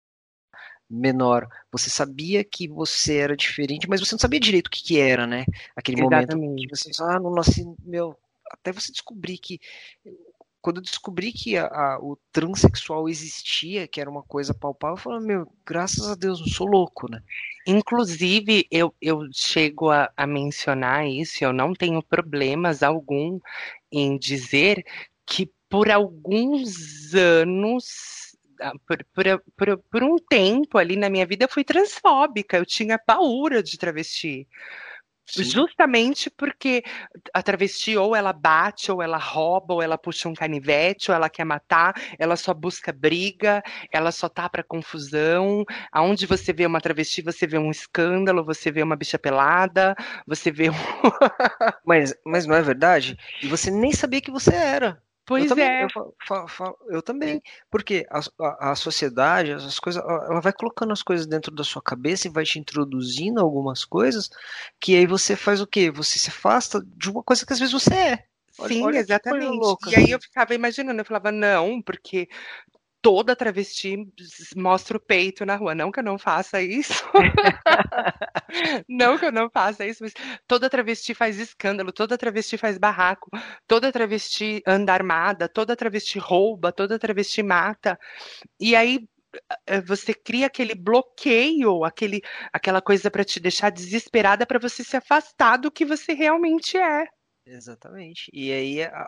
[SPEAKER 3] menor. Você sabia que você era diferente, mas você não sabia direito o que que era, né? Aquele momento que você,
[SPEAKER 2] Exatamente.
[SPEAKER 3] ah, não nasci, meu, até você descobrir que quando eu descobri que a, a- o transexual existia, que era uma coisa palpável, eu falei, meu, graças a Deus, não sou louco, né?
[SPEAKER 2] Inclusive, eu, eu chego a, a mencionar isso, eu não tenho problemas algum em dizer que por alguns anos, ah, por, por, por, por um tempo ali na minha vida, eu fui transfóbica, eu tinha paura de travesti.
[SPEAKER 3] Sim.
[SPEAKER 2] Justamente porque a travesti ou ela bate, ou ela rouba, ou ela puxa um canivete, ou ela quer matar, ela só busca briga, ela só tá pra confusão. Aonde você vê uma travesti, você vê um escândalo, você vê uma bicha pelada, você vê um.
[SPEAKER 3] Mas, mas não é verdade? E você nem sabia que você era. Eu
[SPEAKER 2] Pois
[SPEAKER 3] também,
[SPEAKER 2] é,
[SPEAKER 3] eu, fa- fa- fa- eu também, porque a, a, a sociedade, as coisas, ela ela vai colocando as coisas dentro da sua cabeça e vai te introduzindo algumas coisas que aí você faz o quê? Você se afasta de uma coisa que às vezes você é. Olha,
[SPEAKER 2] sim,
[SPEAKER 3] olha que coisa
[SPEAKER 2] exatamente.
[SPEAKER 3] louca.
[SPEAKER 2] E aí eu ficava imaginando, eu falava, não, porque toda travesti mostra o peito na rua. Não que eu não faça isso. Não que eu não faça isso, mas toda travesti faz escândalo, toda travesti faz barraco, toda travesti anda armada, toda travesti rouba, toda travesti mata. E aí eh, você cria aquele bloqueio, aquele, aquela coisa para te deixar desesperada para você se afastar do que você realmente é.
[SPEAKER 3] Exatamente. E aí a-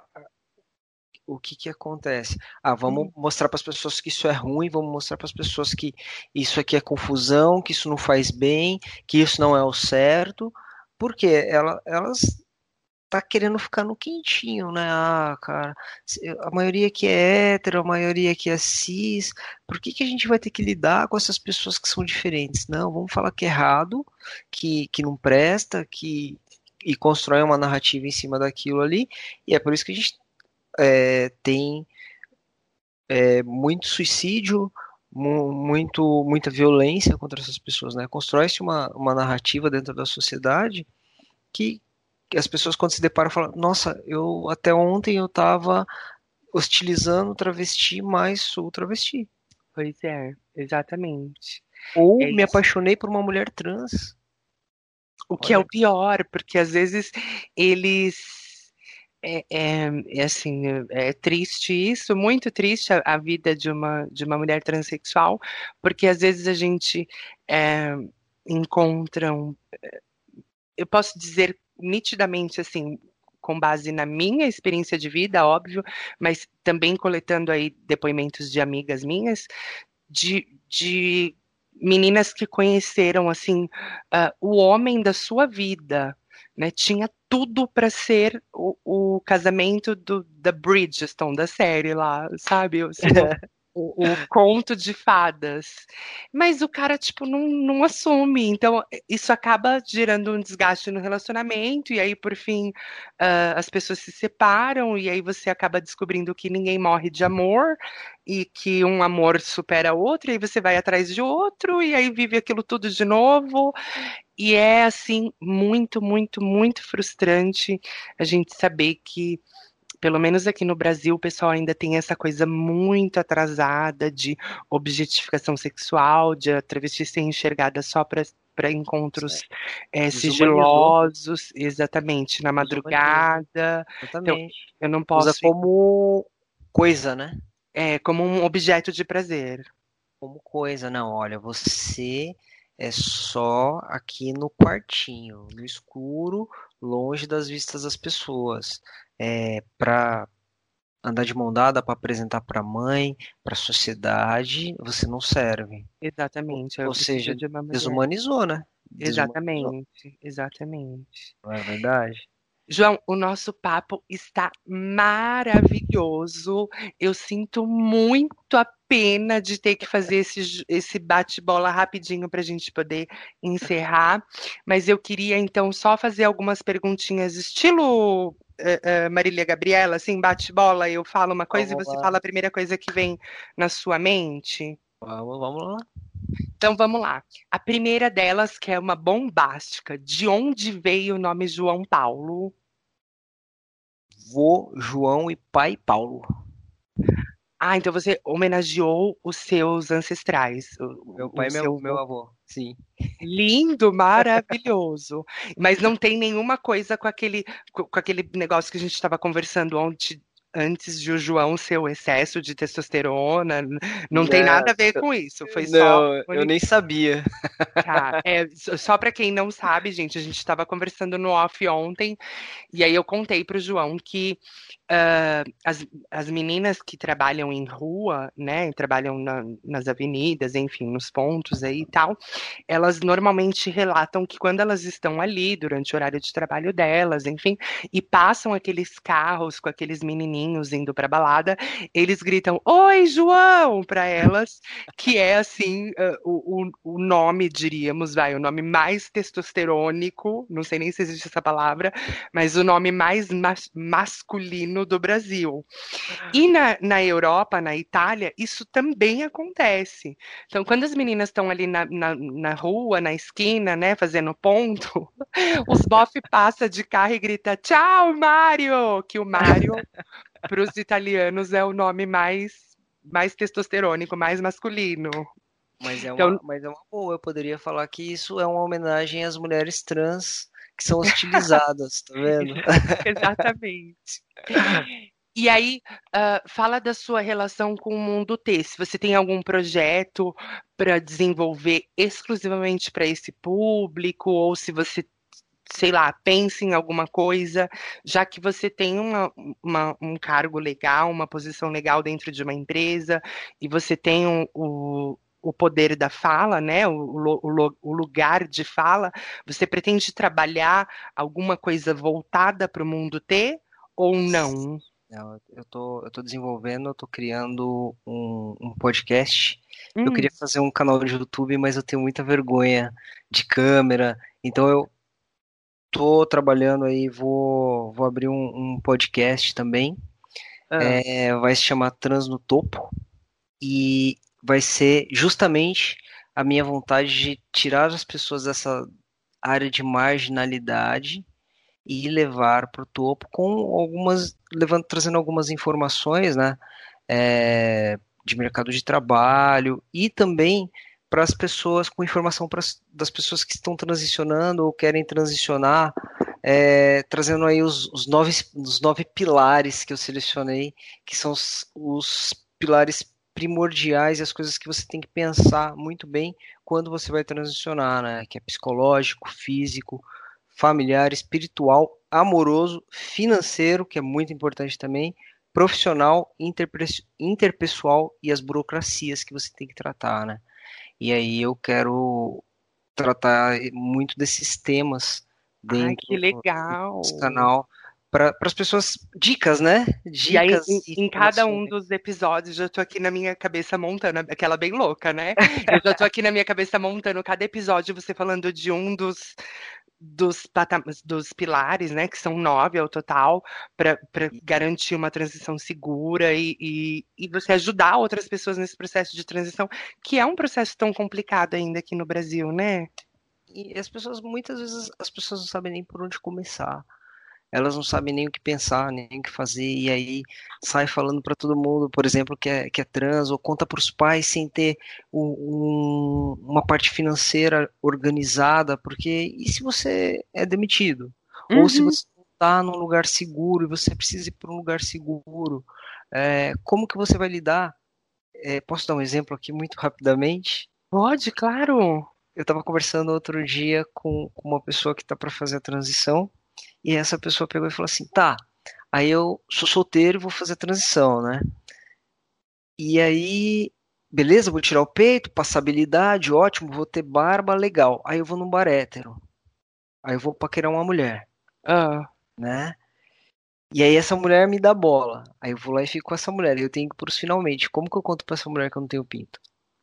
[SPEAKER 3] o que que acontece? Ah, vamos
[SPEAKER 2] Uhum.
[SPEAKER 3] mostrar para as pessoas que isso é ruim, vamos mostrar para as pessoas que isso aqui é confusão, que isso não faz bem, que isso não é o certo. Porque ela, elas tá querendo ficar no quentinho, né? Ah, cara, se- a maioria que é hétero, a maioria que é cis, por que que a gente vai ter que lidar com essas pessoas que são diferentes? Não, vamos falar que é errado, que, que não presta, que e constrói uma narrativa em cima daquilo ali, e é por isso que a gente é, tem é, muito suicídio, mu- muito, muita violência contra essas pessoas, né? Constrói-se uma, uma narrativa dentro da sociedade que, que as pessoas quando se deparam falam, nossa, eu até ontem eu estava hostilizando travesti, mas sou travesti.
[SPEAKER 2] Pois é, exatamente.
[SPEAKER 3] Ou
[SPEAKER 2] É
[SPEAKER 3] me
[SPEAKER 2] isso.
[SPEAKER 3] apaixonei por uma mulher trans.
[SPEAKER 2] O que é o
[SPEAKER 3] Olha,
[SPEAKER 2] pior, porque às vezes eles É, é, é assim, é triste isso, muito triste a, a vida de uma, de uma mulher transexual, porque às vezes a gente é, encontra, um, eu posso dizer nitidamente assim, com base na minha experiência de vida, óbvio, mas também coletando aí depoimentos de amigas minhas, de, de meninas que conheceram assim uh, o homem da sua vida, né? Tinha tudo para ser o, o casamento do, da Bridgerton, da série lá, sabe? Assim, o, o, o conto de fadas. Mas o cara, tipo, não, não assume. Então, isso acaba gerando um desgaste no relacionamento, e aí, por fim, uh, as pessoas se separam, e aí você acaba descobrindo que ninguém morre de amor, e que um amor supera outro, e aí você vai atrás de outro, e aí vive aquilo tudo de novo. E é assim muito, muito, muito frustrante a gente saber que, pelo menos aqui no Brasil, o pessoal ainda tem essa coisa muito atrasada de objetificação sexual, de a travesti ser enxergada só para para encontros é,
[SPEAKER 3] Desumanizou.
[SPEAKER 2] sigilosos, exatamente, na
[SPEAKER 3] Desumanizou.
[SPEAKER 2] madrugada. Então,
[SPEAKER 3] Exatamente.
[SPEAKER 2] eu não
[SPEAKER 3] Usa
[SPEAKER 2] posso ir
[SPEAKER 3] como coisa, né?
[SPEAKER 2] é, como um objeto de prazer.
[SPEAKER 3] Como coisa. Não, olha, você é só aqui no quartinho, no escuro, longe das vistas das pessoas. É para andar de mão dada, para apresentar para a mãe, para a sociedade, você não serve. Ou,
[SPEAKER 2] Exatamente, eu
[SPEAKER 3] ou
[SPEAKER 2] preciso
[SPEAKER 3] seja,
[SPEAKER 2] de uma mulher.
[SPEAKER 3] desumanizou, né? Desumanizou,
[SPEAKER 2] Exatamente, exatamente.
[SPEAKER 3] não é verdade?
[SPEAKER 2] João, o nosso papo está maravilhoso. Eu sinto muito a pena de ter que fazer esse, j- esse bate-bola rapidinho para a gente poder encerrar. Mas eu queria, então, só fazer algumas perguntinhas, estilo eh, eh, Marília Gabriela, assim, bate-bola. Eu falo uma coisa e
[SPEAKER 3] Vamos
[SPEAKER 2] você
[SPEAKER 3] lá,
[SPEAKER 2] fala a primeira coisa que vem na sua mente.
[SPEAKER 3] vamos, vamos lá.
[SPEAKER 2] Então vamos lá. A primeira delas, que é uma bombástica. De onde veio o nome João Paulo?
[SPEAKER 3] Vô, João e pai Paulo.
[SPEAKER 2] Ah, então você homenageou os seus ancestrais,
[SPEAKER 3] Meu
[SPEAKER 2] o,
[SPEAKER 3] pai
[SPEAKER 2] o
[SPEAKER 3] e meu,
[SPEAKER 2] seu
[SPEAKER 3] meu
[SPEAKER 2] vô.
[SPEAKER 3] avô, sim.
[SPEAKER 2] Lindo, maravilhoso. Mas não tem nenhuma coisa com aquele, com com aquele negócio que a gente estava conversando ontem, antes de o João ser o excesso de testosterona. Não tem
[SPEAKER 3] Não,
[SPEAKER 2] nada a ver com isso. Foi só
[SPEAKER 3] não, eu nem sabia.
[SPEAKER 2] tá. É, só para quem não sabe, gente, a gente estava conversando no off ontem. E aí eu contei para o João que ah, as, as meninas que trabalham em rua, né, trabalham na- nas avenidas, enfim, nos pontos aí e tal, elas normalmente relatam que quando elas estão ali durante o horário de trabalho delas, enfim, e passam aqueles carros com aqueles menininhos indo para balada, eles gritam: "Oi, João!" para elas, que é assim ah, o, o, o nome, diríamos, vai, o nome mais testosterônico, não sei nem se existe essa palavra, mas o nome mais mas- masculino do Brasil. E na, na Europa, na Itália, isso também acontece. Então, quando as meninas estão ali na, na, na rua, na esquina, né, fazendo ponto, os bofe passa de carro e grita: "Tchau, Mário!" Que o Mário, para os italianos, é o nome mais, mais testosterônico, mais masculino.
[SPEAKER 3] Mas é
[SPEAKER 2] Então,
[SPEAKER 3] uma, mas é uma boa. Eu poderia falar que isso é uma homenagem às mulheres trans que são hostilizadas, tá vendo?
[SPEAKER 2] exatamente. E aí, ah, fala da sua relação com o mundo T. Se você tem algum projeto para desenvolver exclusivamente para esse público, ou se você, sei lá, pensa em alguma coisa, já que você tem uma, uma- um cargo legal, uma posição legal dentro de uma empresa, e você tem um- o, o poder da fala, né? O, o, lo- o lugar de fala, você pretende trabalhar alguma coisa voltada para o mundo T ou não?
[SPEAKER 3] Não, eu tô, eu tô desenvolvendo, eu tô criando um, um podcast. Eu queria
[SPEAKER 2] Hum.
[SPEAKER 3] fazer um canal de YouTube, mas eu tenho muita vergonha de câmera. Então eu tô trabalhando aí, vou, vou abrir um, um podcast também.
[SPEAKER 2] Ah,
[SPEAKER 3] É, vai se chamar Trans no Topo. E vai ser justamente a minha vontade de tirar as pessoas dessa área de marginalidade e levar para o topo com algumas, levando, trazendo algumas informações, né, é, de mercado de trabalho e também para as pessoas, com informação pras, das pessoas que estão transicionando ou querem transicionar é, trazendo aí os, os, nove, os nove pilares que eu selecionei, que são os, os pilares primordiais e as coisas que você tem que pensar muito bem quando você vai transicionar, né? Que é psicológico, físico, familiar, espiritual, amoroso, financeiro, que é muito importante também, profissional, interpessoal e as burocracias que você tem que tratar, né? E aí eu quero tratar muito desses temas
[SPEAKER 2] Ai, que
[SPEAKER 3] dentro
[SPEAKER 2] legal!
[SPEAKER 3] desse canal para as pessoas, dicas, né?
[SPEAKER 2] E aí,
[SPEAKER 3] Dicas
[SPEAKER 2] em,
[SPEAKER 3] e
[SPEAKER 2] em cada um
[SPEAKER 3] informações.
[SPEAKER 2] dos episódios, eu tô aqui na minha cabeça montando, aquela bem louca, né? Eu já tô aqui na minha cabeça montando cada episódio, você falando de um dos, dos, pata- dos pilares, né? Que são nove ao total, para garantir uma transição segura e, e, e você ajudar outras pessoas nesse processo de transição, que é um processo tão complicado ainda aqui no Brasil, né?
[SPEAKER 3] E as pessoas, muitas vezes, as pessoas não sabem nem por onde começar. Elas não sabem nem o que pensar, nem o que fazer, e aí sai falando para todo mundo, por exemplo, que é, que é trans, ou conta para os pais sem ter um- um- uma parte financeira organizada, porque e se você é demitido? Ou se
[SPEAKER 2] Uhum.
[SPEAKER 3] você está num lugar seguro e você precisa ir para um lugar seguro, é, como que você vai lidar? É, posso dar um exemplo aqui muito rapidamente?
[SPEAKER 2] Pode, claro.
[SPEAKER 3] Eu estava conversando outro dia com, com uma pessoa que está para fazer a transição, e essa pessoa pegou e falou assim: tá, aí eu sou solteiro e vou fazer a transição, né? E aí, beleza, vou tirar o peito, passabilidade, ótimo, vou ter barba, legal. Aí eu vou num bar hétero, aí eu vou paquerar uma mulher,
[SPEAKER 2] Ah.
[SPEAKER 3] né? E aí essa mulher me dá bola. Aí eu vou lá e fico com essa mulher. Aí eu tenho que ir pros finalmente. Como que eu conto pra essa mulher que eu não tenho pinto?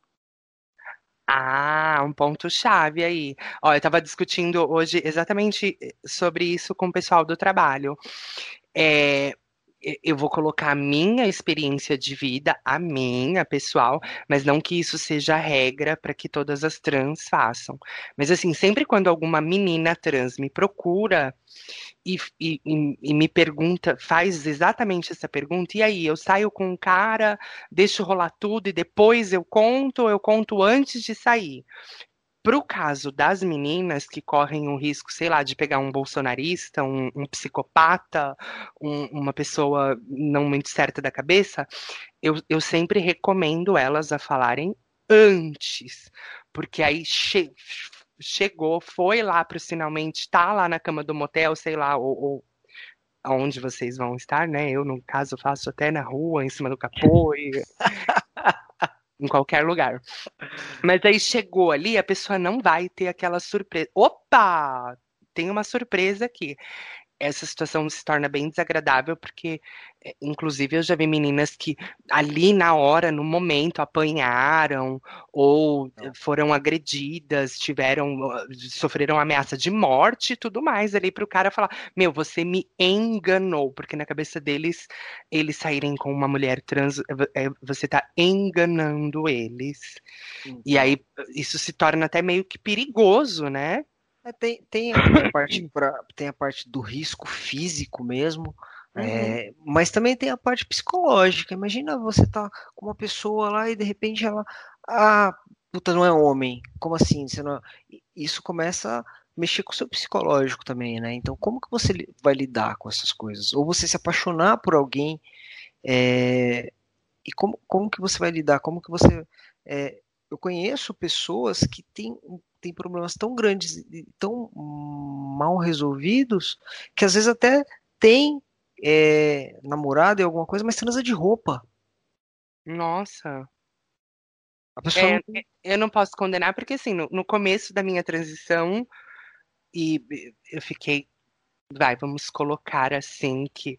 [SPEAKER 2] Ah, um ponto-chave aí. Ó, eu estava discutindo hoje exatamente eh, sobre isso com o pessoal do trabalho. É, e- eu vou colocar a minha experiência de vida, a minha pessoal, mas não que isso seja a regra para que todas as trans façam. Mas assim, sempre quando alguma menina trans me procura e, e- e- e me pergunta, faz exatamente essa pergunta, e aí, eu saio com um cara, deixo rolar tudo e depois eu conto, ou eu conto antes de sair. Para o caso das meninas que correm o risco, sei lá, de pegar um bolsonarista, um, um psicopata, um- uma pessoa não muito certa da cabeça, eu, eu sempre recomendo elas a falarem antes, porque aí che- chegou, foi lá para finalmente, tá lá na cama do motel, sei lá, ou, ou aonde vocês vão estar, né? Eu, no caso, faço até na rua, em cima do capô, e em qualquer lugar. Mas aí chegou ali, a pessoa não vai ter aquela surpresa. Opa! Tem uma surpresa aqui. Essa situação se torna bem desagradável, porque, é, inclusive, eu já vi meninas que ali na hora, no momento, apanharam ou eh,
[SPEAKER 3] Não.
[SPEAKER 2] foram agredidas, tiveram, uh, sofreram ameaça de morte e tudo mais ali para o cara falar: Meu, você me enganou, porque na cabeça deles, eles saírem com uma mulher trans, eh, vo- eh, você está enganando eles. E
[SPEAKER 3] Então,
[SPEAKER 2] aí isso se torna até meio que perigoso, né?
[SPEAKER 3] é, tem, tem, a, tem a parte pra, tem a parte do risco físico mesmo,
[SPEAKER 2] Uhum.
[SPEAKER 3] é, mas também tem a parte psicológica. Imagina você tá com uma pessoa lá e de repente ela, ah, puta, não é homem. Como assim? Você não... Isso começa a mexer com o seu psicológico também, né? Então, como que você li- vai lidar com essas coisas? Ou você se apaixonar por alguém, é, e como, como que você vai lidar? Como que você. é, eu conheço pessoas que têm, têm problemas tão grandes e tão mal resolvidos que às vezes até tem é, namorado e alguma coisa, mas transa de roupa.
[SPEAKER 2] Nossa.
[SPEAKER 3] A pessoa
[SPEAKER 2] É,
[SPEAKER 3] não tem.
[SPEAKER 2] eu não posso condenar, porque assim, no, no começo da minha transição, e e eu fiquei, vai, vamos colocar assim, que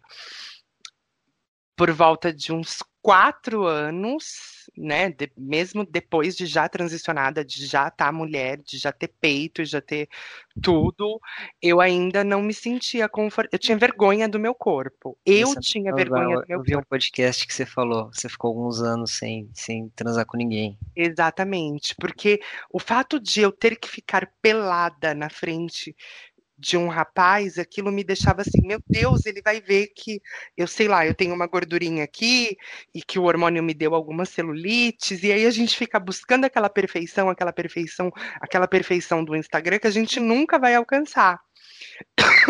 [SPEAKER 2] por volta de uns quatro anos, né, de- mesmo depois de já transicionada, de já estar mulher, de já ter peito, já ter tudo, eu ainda não me sentia confortável. Eu tinha vergonha do meu corpo. Eu
[SPEAKER 3] Você não
[SPEAKER 2] tinha vergonha do
[SPEAKER 3] transava.
[SPEAKER 2] meu
[SPEAKER 3] Eu vi um
[SPEAKER 2] corpo.
[SPEAKER 3] podcast que você falou, você ficou alguns anos sem, sem transar com ninguém.
[SPEAKER 2] Exatamente, porque o fato de eu ter que ficar pelada na frente de um rapaz, aquilo me deixava assim, meu Deus, ele vai ver que eu sei lá, eu tenho uma gordurinha aqui e que o hormônio me deu algumas celulites, e aí a gente fica buscando aquela perfeição, aquela perfeição, aquela perfeição do Instagram que a gente nunca vai alcançar.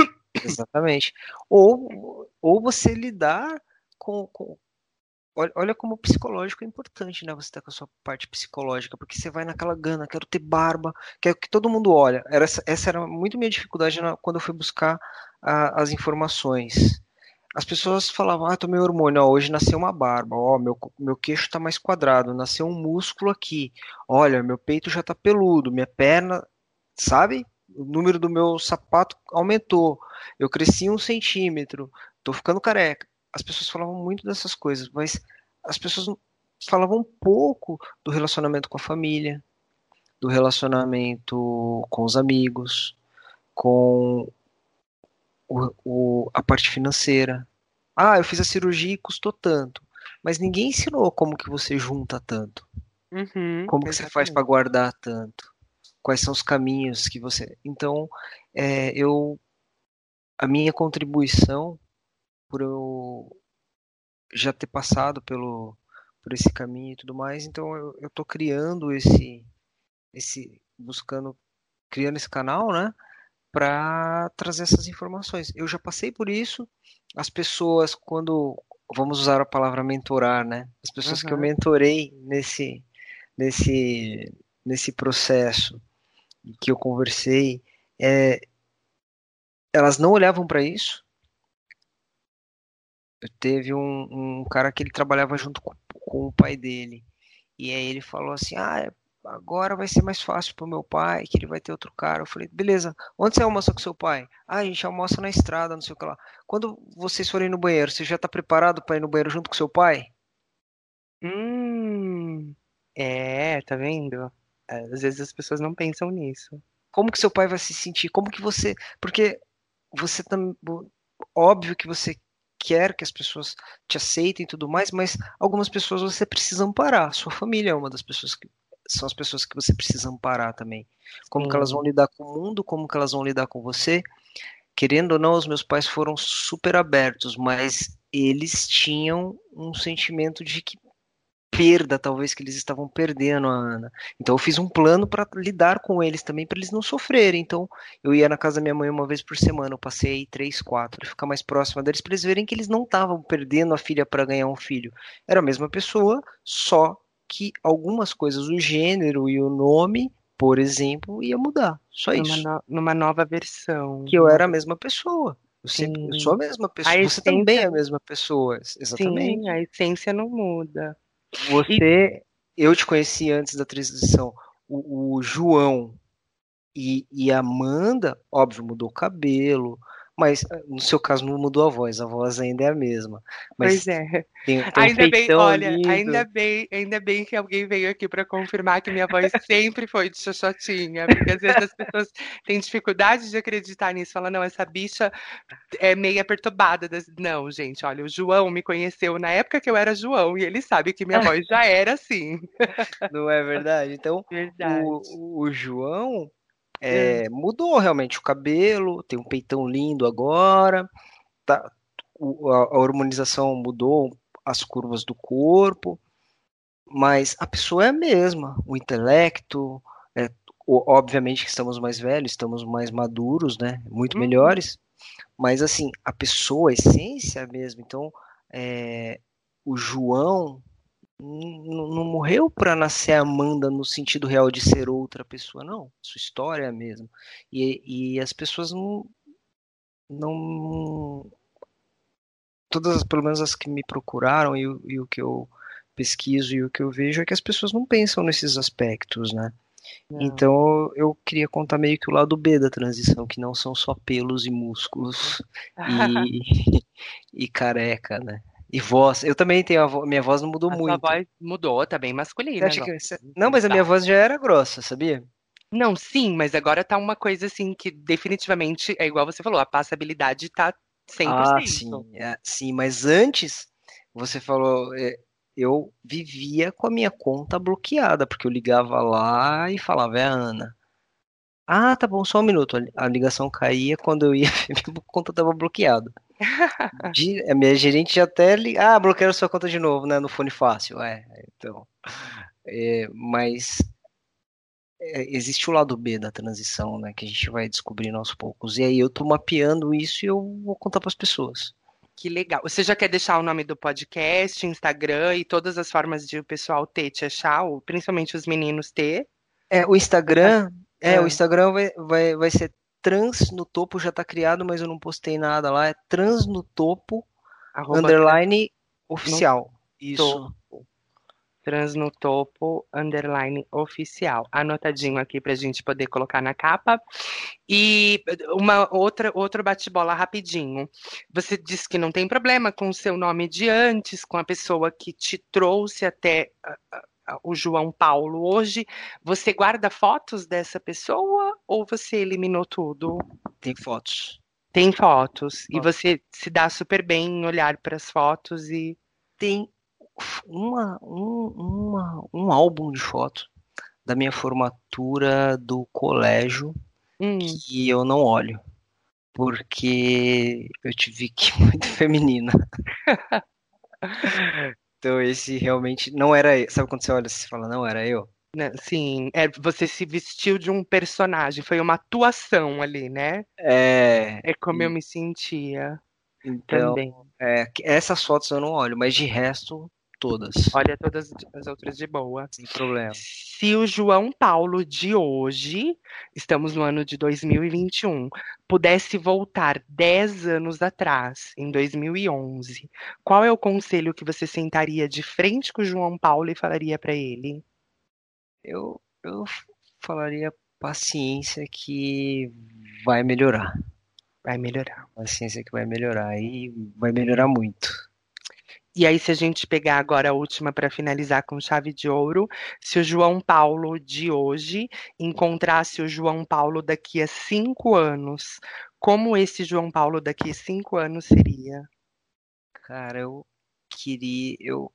[SPEAKER 3] Exatamente. Ou, ou você lidar com, com- olha, olha como o psicológico é importante, né? Você tá com a sua parte psicológica, porque você vai naquela gana, quero ter barba, quero que todo mundo olha. Era, essa essa era muito minha dificuldade na- quando eu fui buscar a- as informações. As pessoas falavam, ah, tomei hormônio, ó, hoje nasceu uma barba, ó, meu, meu queixo tá mais quadrado, nasceu um músculo aqui, olha, meu peito já tá peludo, minha perna, sabe? O número do meu sapato aumentou, eu cresci um centímetro, tô ficando careca. As pessoas falavam muito dessas coisas, mas as pessoas não- falavam um pouco do relacionamento com a família, do relacionamento com os amigos, com o, o- a parte financeira. Ah, eu fiz a cirurgia e custou tanto. Mas ninguém ensinou como que você junta tanto.
[SPEAKER 2] Uhum,
[SPEAKER 3] Como que você faz para
[SPEAKER 2] exatamente.
[SPEAKER 3] guardar tanto? Quais são os caminhos que você. Então, é, eu, a minha contribuição por eu já ter passado pelo, por esse caminho e tudo mais, então eu, eu tô criando esse, esse, buscando, criando esse canal, né? Para trazer essas informações. Eu já passei por isso. As pessoas, quando vamos usar a palavra mentorar, né? As pessoas que eu
[SPEAKER 2] Aham.
[SPEAKER 3] mentorei nesse nesse nesse processo que eu conversei, é, elas não olhavam para isso. Eu teve um, um cara que ele trabalhava junto com, com o pai dele. E aí ele falou assim: Ah, agora vai ser mais fácil pro meu pai, que ele vai ter outro cara. Eu falei: Beleza, onde você almoça com seu pai? Ah, a gente almoça na estrada, não sei o que lá. Quando vocês forem no banheiro, você já tá preparado para ir no banheiro junto com seu pai?
[SPEAKER 2] Hum, é, tá vendo? É, às vezes as pessoas não pensam nisso.
[SPEAKER 3] Como que seu pai vai se sentir? Como que você. Porque você também. Óbvio que você quer que as pessoas te aceitem e tudo mais, mas algumas pessoas você precisa amparar. Sua família é uma das pessoas que são as pessoas que você precisa amparar também. Como que elas vão
[SPEAKER 2] Sim.
[SPEAKER 3] lidar com o mundo, como que elas vão lidar com você. Querendo ou não, os meus pais foram super abertos, mas eles tinham um sentimento de que perda, talvez que eles estavam perdendo a Ana. Então eu fiz um plano para lidar com eles também, para eles não sofrerem. Então eu ia na casa da minha mãe uma vez por semana, eu passei aí três, quatro, para ficar mais próxima deles, para eles verem que eles não estavam perdendo a filha para ganhar um filho. Era a mesma pessoa, só que algumas coisas, o gênero e o nome, por exemplo, ia mudar. Só
[SPEAKER 2] Numa,
[SPEAKER 3] isso.
[SPEAKER 2] no- numa nova versão.
[SPEAKER 3] Que eu
[SPEAKER 2] Numa
[SPEAKER 3] era a
[SPEAKER 2] ve-
[SPEAKER 3] mesma pessoa. Eu sempre, eu sou a
[SPEAKER 2] Sim.
[SPEAKER 3] mesma
[SPEAKER 2] A
[SPEAKER 3] pessoa. Você também é
[SPEAKER 2] essência,
[SPEAKER 3] a mesma pessoa,
[SPEAKER 2] sim,
[SPEAKER 3] exatamente.
[SPEAKER 2] a essência não muda. E
[SPEAKER 3] Você, eu te conheci antes da transição. O, o João e, e a Amanda, óbvio, mudou o cabelo, mas ah, no seu caso não mudou a voz, a voz ainda é a mesma.
[SPEAKER 2] pois
[SPEAKER 3] Mas
[SPEAKER 2] é.
[SPEAKER 3] tem, tem um
[SPEAKER 2] Ainda bem,
[SPEAKER 3] peitão
[SPEAKER 2] olha, ainda
[SPEAKER 3] lindo.
[SPEAKER 2] bem, ainda bem que alguém veio aqui para confirmar que minha voz sempre foi de xoxotinha, porque às vezes as pessoas têm dificuldade de acreditar nisso, fala, não, essa bicha é meia perturbada. Das... Não, gente, olha, o João me conheceu na época que eu era João e ele sabe que minha voz já era assim.
[SPEAKER 3] Não é verdade? Então,
[SPEAKER 2] Verdade.
[SPEAKER 3] o, o João
[SPEAKER 2] É.
[SPEAKER 3] é, mudou realmente o cabelo, tem um peitão lindo agora, tá, o- a, a hormonização mudou as curvas do corpo, mas a pessoa é a mesma, o intelecto, é, o- obviamente que estamos mais velhos, estamos mais maduros, né? Muito
[SPEAKER 2] Uhum.
[SPEAKER 3] melhores, mas assim, a pessoa, a essência é a mesma. Então, é, o João n- n- não morreu para nascer Amanda no sentido real de ser outra pessoa, não. Sua história é a mesma. E, e as pessoas não, não, todas, pelo menos as que me procuraram e, o- e o que eu pesquiso e o que eu vejo é que as pessoas não pensam nesses aspectos, né?
[SPEAKER 2] Não.
[SPEAKER 3] Então eu queria contar meio que o lado B da transição, que não são só pelos e músculos e, e careca, né? E voz. Eu também tenho a vo... minha voz não mudou
[SPEAKER 2] A sua
[SPEAKER 3] muito.
[SPEAKER 2] voz mudou, tá bem
[SPEAKER 3] Você
[SPEAKER 2] masculina
[SPEAKER 3] acha
[SPEAKER 2] agora.
[SPEAKER 3] que você- não,
[SPEAKER 2] Você
[SPEAKER 3] mas a minha
[SPEAKER 2] tá.
[SPEAKER 3] voz já era grossa, sabia?
[SPEAKER 2] Não, sim, mas agora tá uma coisa assim que definitivamente é igual você falou, a passabilidade tá cem por
[SPEAKER 3] Ah,
[SPEAKER 2] cento.
[SPEAKER 3] sim, é, sim, mas antes você falou, é, eu vivia com a minha conta bloqueada, porque eu ligava lá e falava, é a Ana. Ah, tá bom, só um minuto. A a ligação caía quando eu ia ver, minha conta tava bloqueada. De- a minha gerente já até li... Ah, bloquearam sua conta de novo, né? No Fone Fácil. É, então. É, mas é, existe o lado B da transição, né? Que a gente vai descobrindo aos poucos. E aí eu tô mapeando isso e eu vou contar para as pessoas.
[SPEAKER 2] Que legal. Você já quer deixar o nome do podcast, Instagram e todas as formas de o pessoal ter, te achar, ou principalmente os meninos ter?
[SPEAKER 3] É, o Instagram, é, o
[SPEAKER 2] Ah,
[SPEAKER 3] Instagram vai, vai, vai ser Trans no Topo, já tá criado, mas eu não postei nada lá. É Trans no Topo,
[SPEAKER 2] arroba trans
[SPEAKER 3] underline
[SPEAKER 2] no
[SPEAKER 3] oficial. Isso.
[SPEAKER 2] topo. Trans no topo, underline oficial. Anotadinho aqui pra gente poder colocar na capa. E uma outra, outro bate-bola rapidinho. Você disse que não tem problema com o seu nome de antes, com a pessoa que te trouxe até ah, ah, o João Paulo hoje. Você guarda fotos dessa pessoa ou você eliminou tudo?
[SPEAKER 3] Tem fotos.
[SPEAKER 2] Tem fotos. E
[SPEAKER 3] Fotos.
[SPEAKER 2] você se dá super bem em olhar para as fotos e.
[SPEAKER 3] Tem uma, um, uma, um álbum de fotos da minha formatura do colégio
[SPEAKER 2] Hum,
[SPEAKER 3] que eu não olho, porque eu tive que ir muito feminina. Então esse realmente não era eu. Sabe quando você olha e você fala, não era eu?
[SPEAKER 2] né, sim, é, você se vestiu de um personagem, foi uma atuação ali, né?
[SPEAKER 3] É,
[SPEAKER 2] É como eu
[SPEAKER 3] e-
[SPEAKER 2] me sentia
[SPEAKER 3] então,
[SPEAKER 2] também.
[SPEAKER 3] é, que- essas fotos eu não olho, mas de resto, todas,
[SPEAKER 2] Olha todas as outras de boa.
[SPEAKER 3] sem problema.
[SPEAKER 2] Se o João Paulo de hoje, estamos no ano de dois mil e vinte e um, pudesse voltar dez anos atrás, em dois mil e onze, qual é o conselho que você sentaria de frente com o João Paulo e falaria para ele?
[SPEAKER 3] Eu, eu falaria paciência que vai melhorar.
[SPEAKER 2] Vai melhorar.
[SPEAKER 3] Paciência que vai melhorar e vai melhorar muito.
[SPEAKER 2] E aí, se a gente pegar agora a última para finalizar com chave de ouro, se o João Paulo de hoje encontrasse o João Paulo daqui a cinco anos, como esse João Paulo daqui a cinco anos seria?
[SPEAKER 3] Cara, eu queria, eu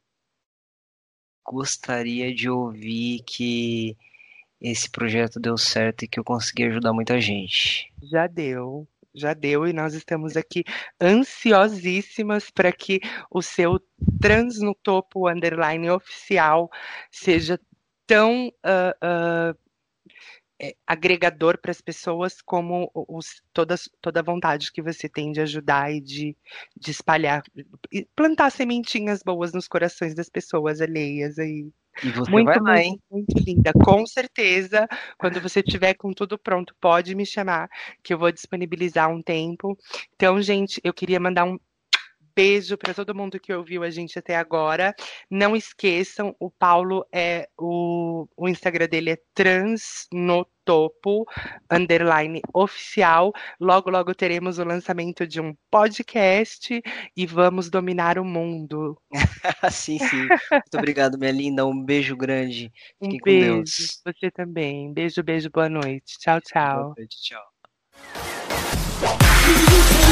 [SPEAKER 3] gostaria de ouvir que esse projeto deu certo e que eu consegui ajudar muita gente.
[SPEAKER 2] Já deu, já deu, e nós estamos aqui ansiosíssimas para que o seu Trans no Topo underline oficial seja tão ah, ah, é, agregador para as pessoas como os, todas, toda a vontade que você tem de ajudar e de, de espalhar, e plantar sementinhas boas nos corações das pessoas alheias aí.
[SPEAKER 3] E você vai
[SPEAKER 2] Muito,
[SPEAKER 3] lá,
[SPEAKER 2] muito,
[SPEAKER 3] hein?
[SPEAKER 2] muito linda. Com certeza, quando você tiver com tudo pronto, pode me chamar, que eu vou disponibilizar um tempo. Então, gente, eu queria mandar um beijo para todo mundo que ouviu a gente até agora. Não esqueçam, o Paulo é o, o Instagram dele é transnotopo underline oficial. Logo, logo teremos o lançamento de um podcast e vamos dominar o mundo.
[SPEAKER 3] Sim, sim. Muito obrigado, minha linda. Um beijo grande.
[SPEAKER 2] Um
[SPEAKER 3] Fiquem com
[SPEAKER 2] beijo,
[SPEAKER 3] Deus.
[SPEAKER 2] você também. Beijo, beijo, boa noite. Tchau,
[SPEAKER 3] Boa
[SPEAKER 2] tchau.
[SPEAKER 3] noite, tchau.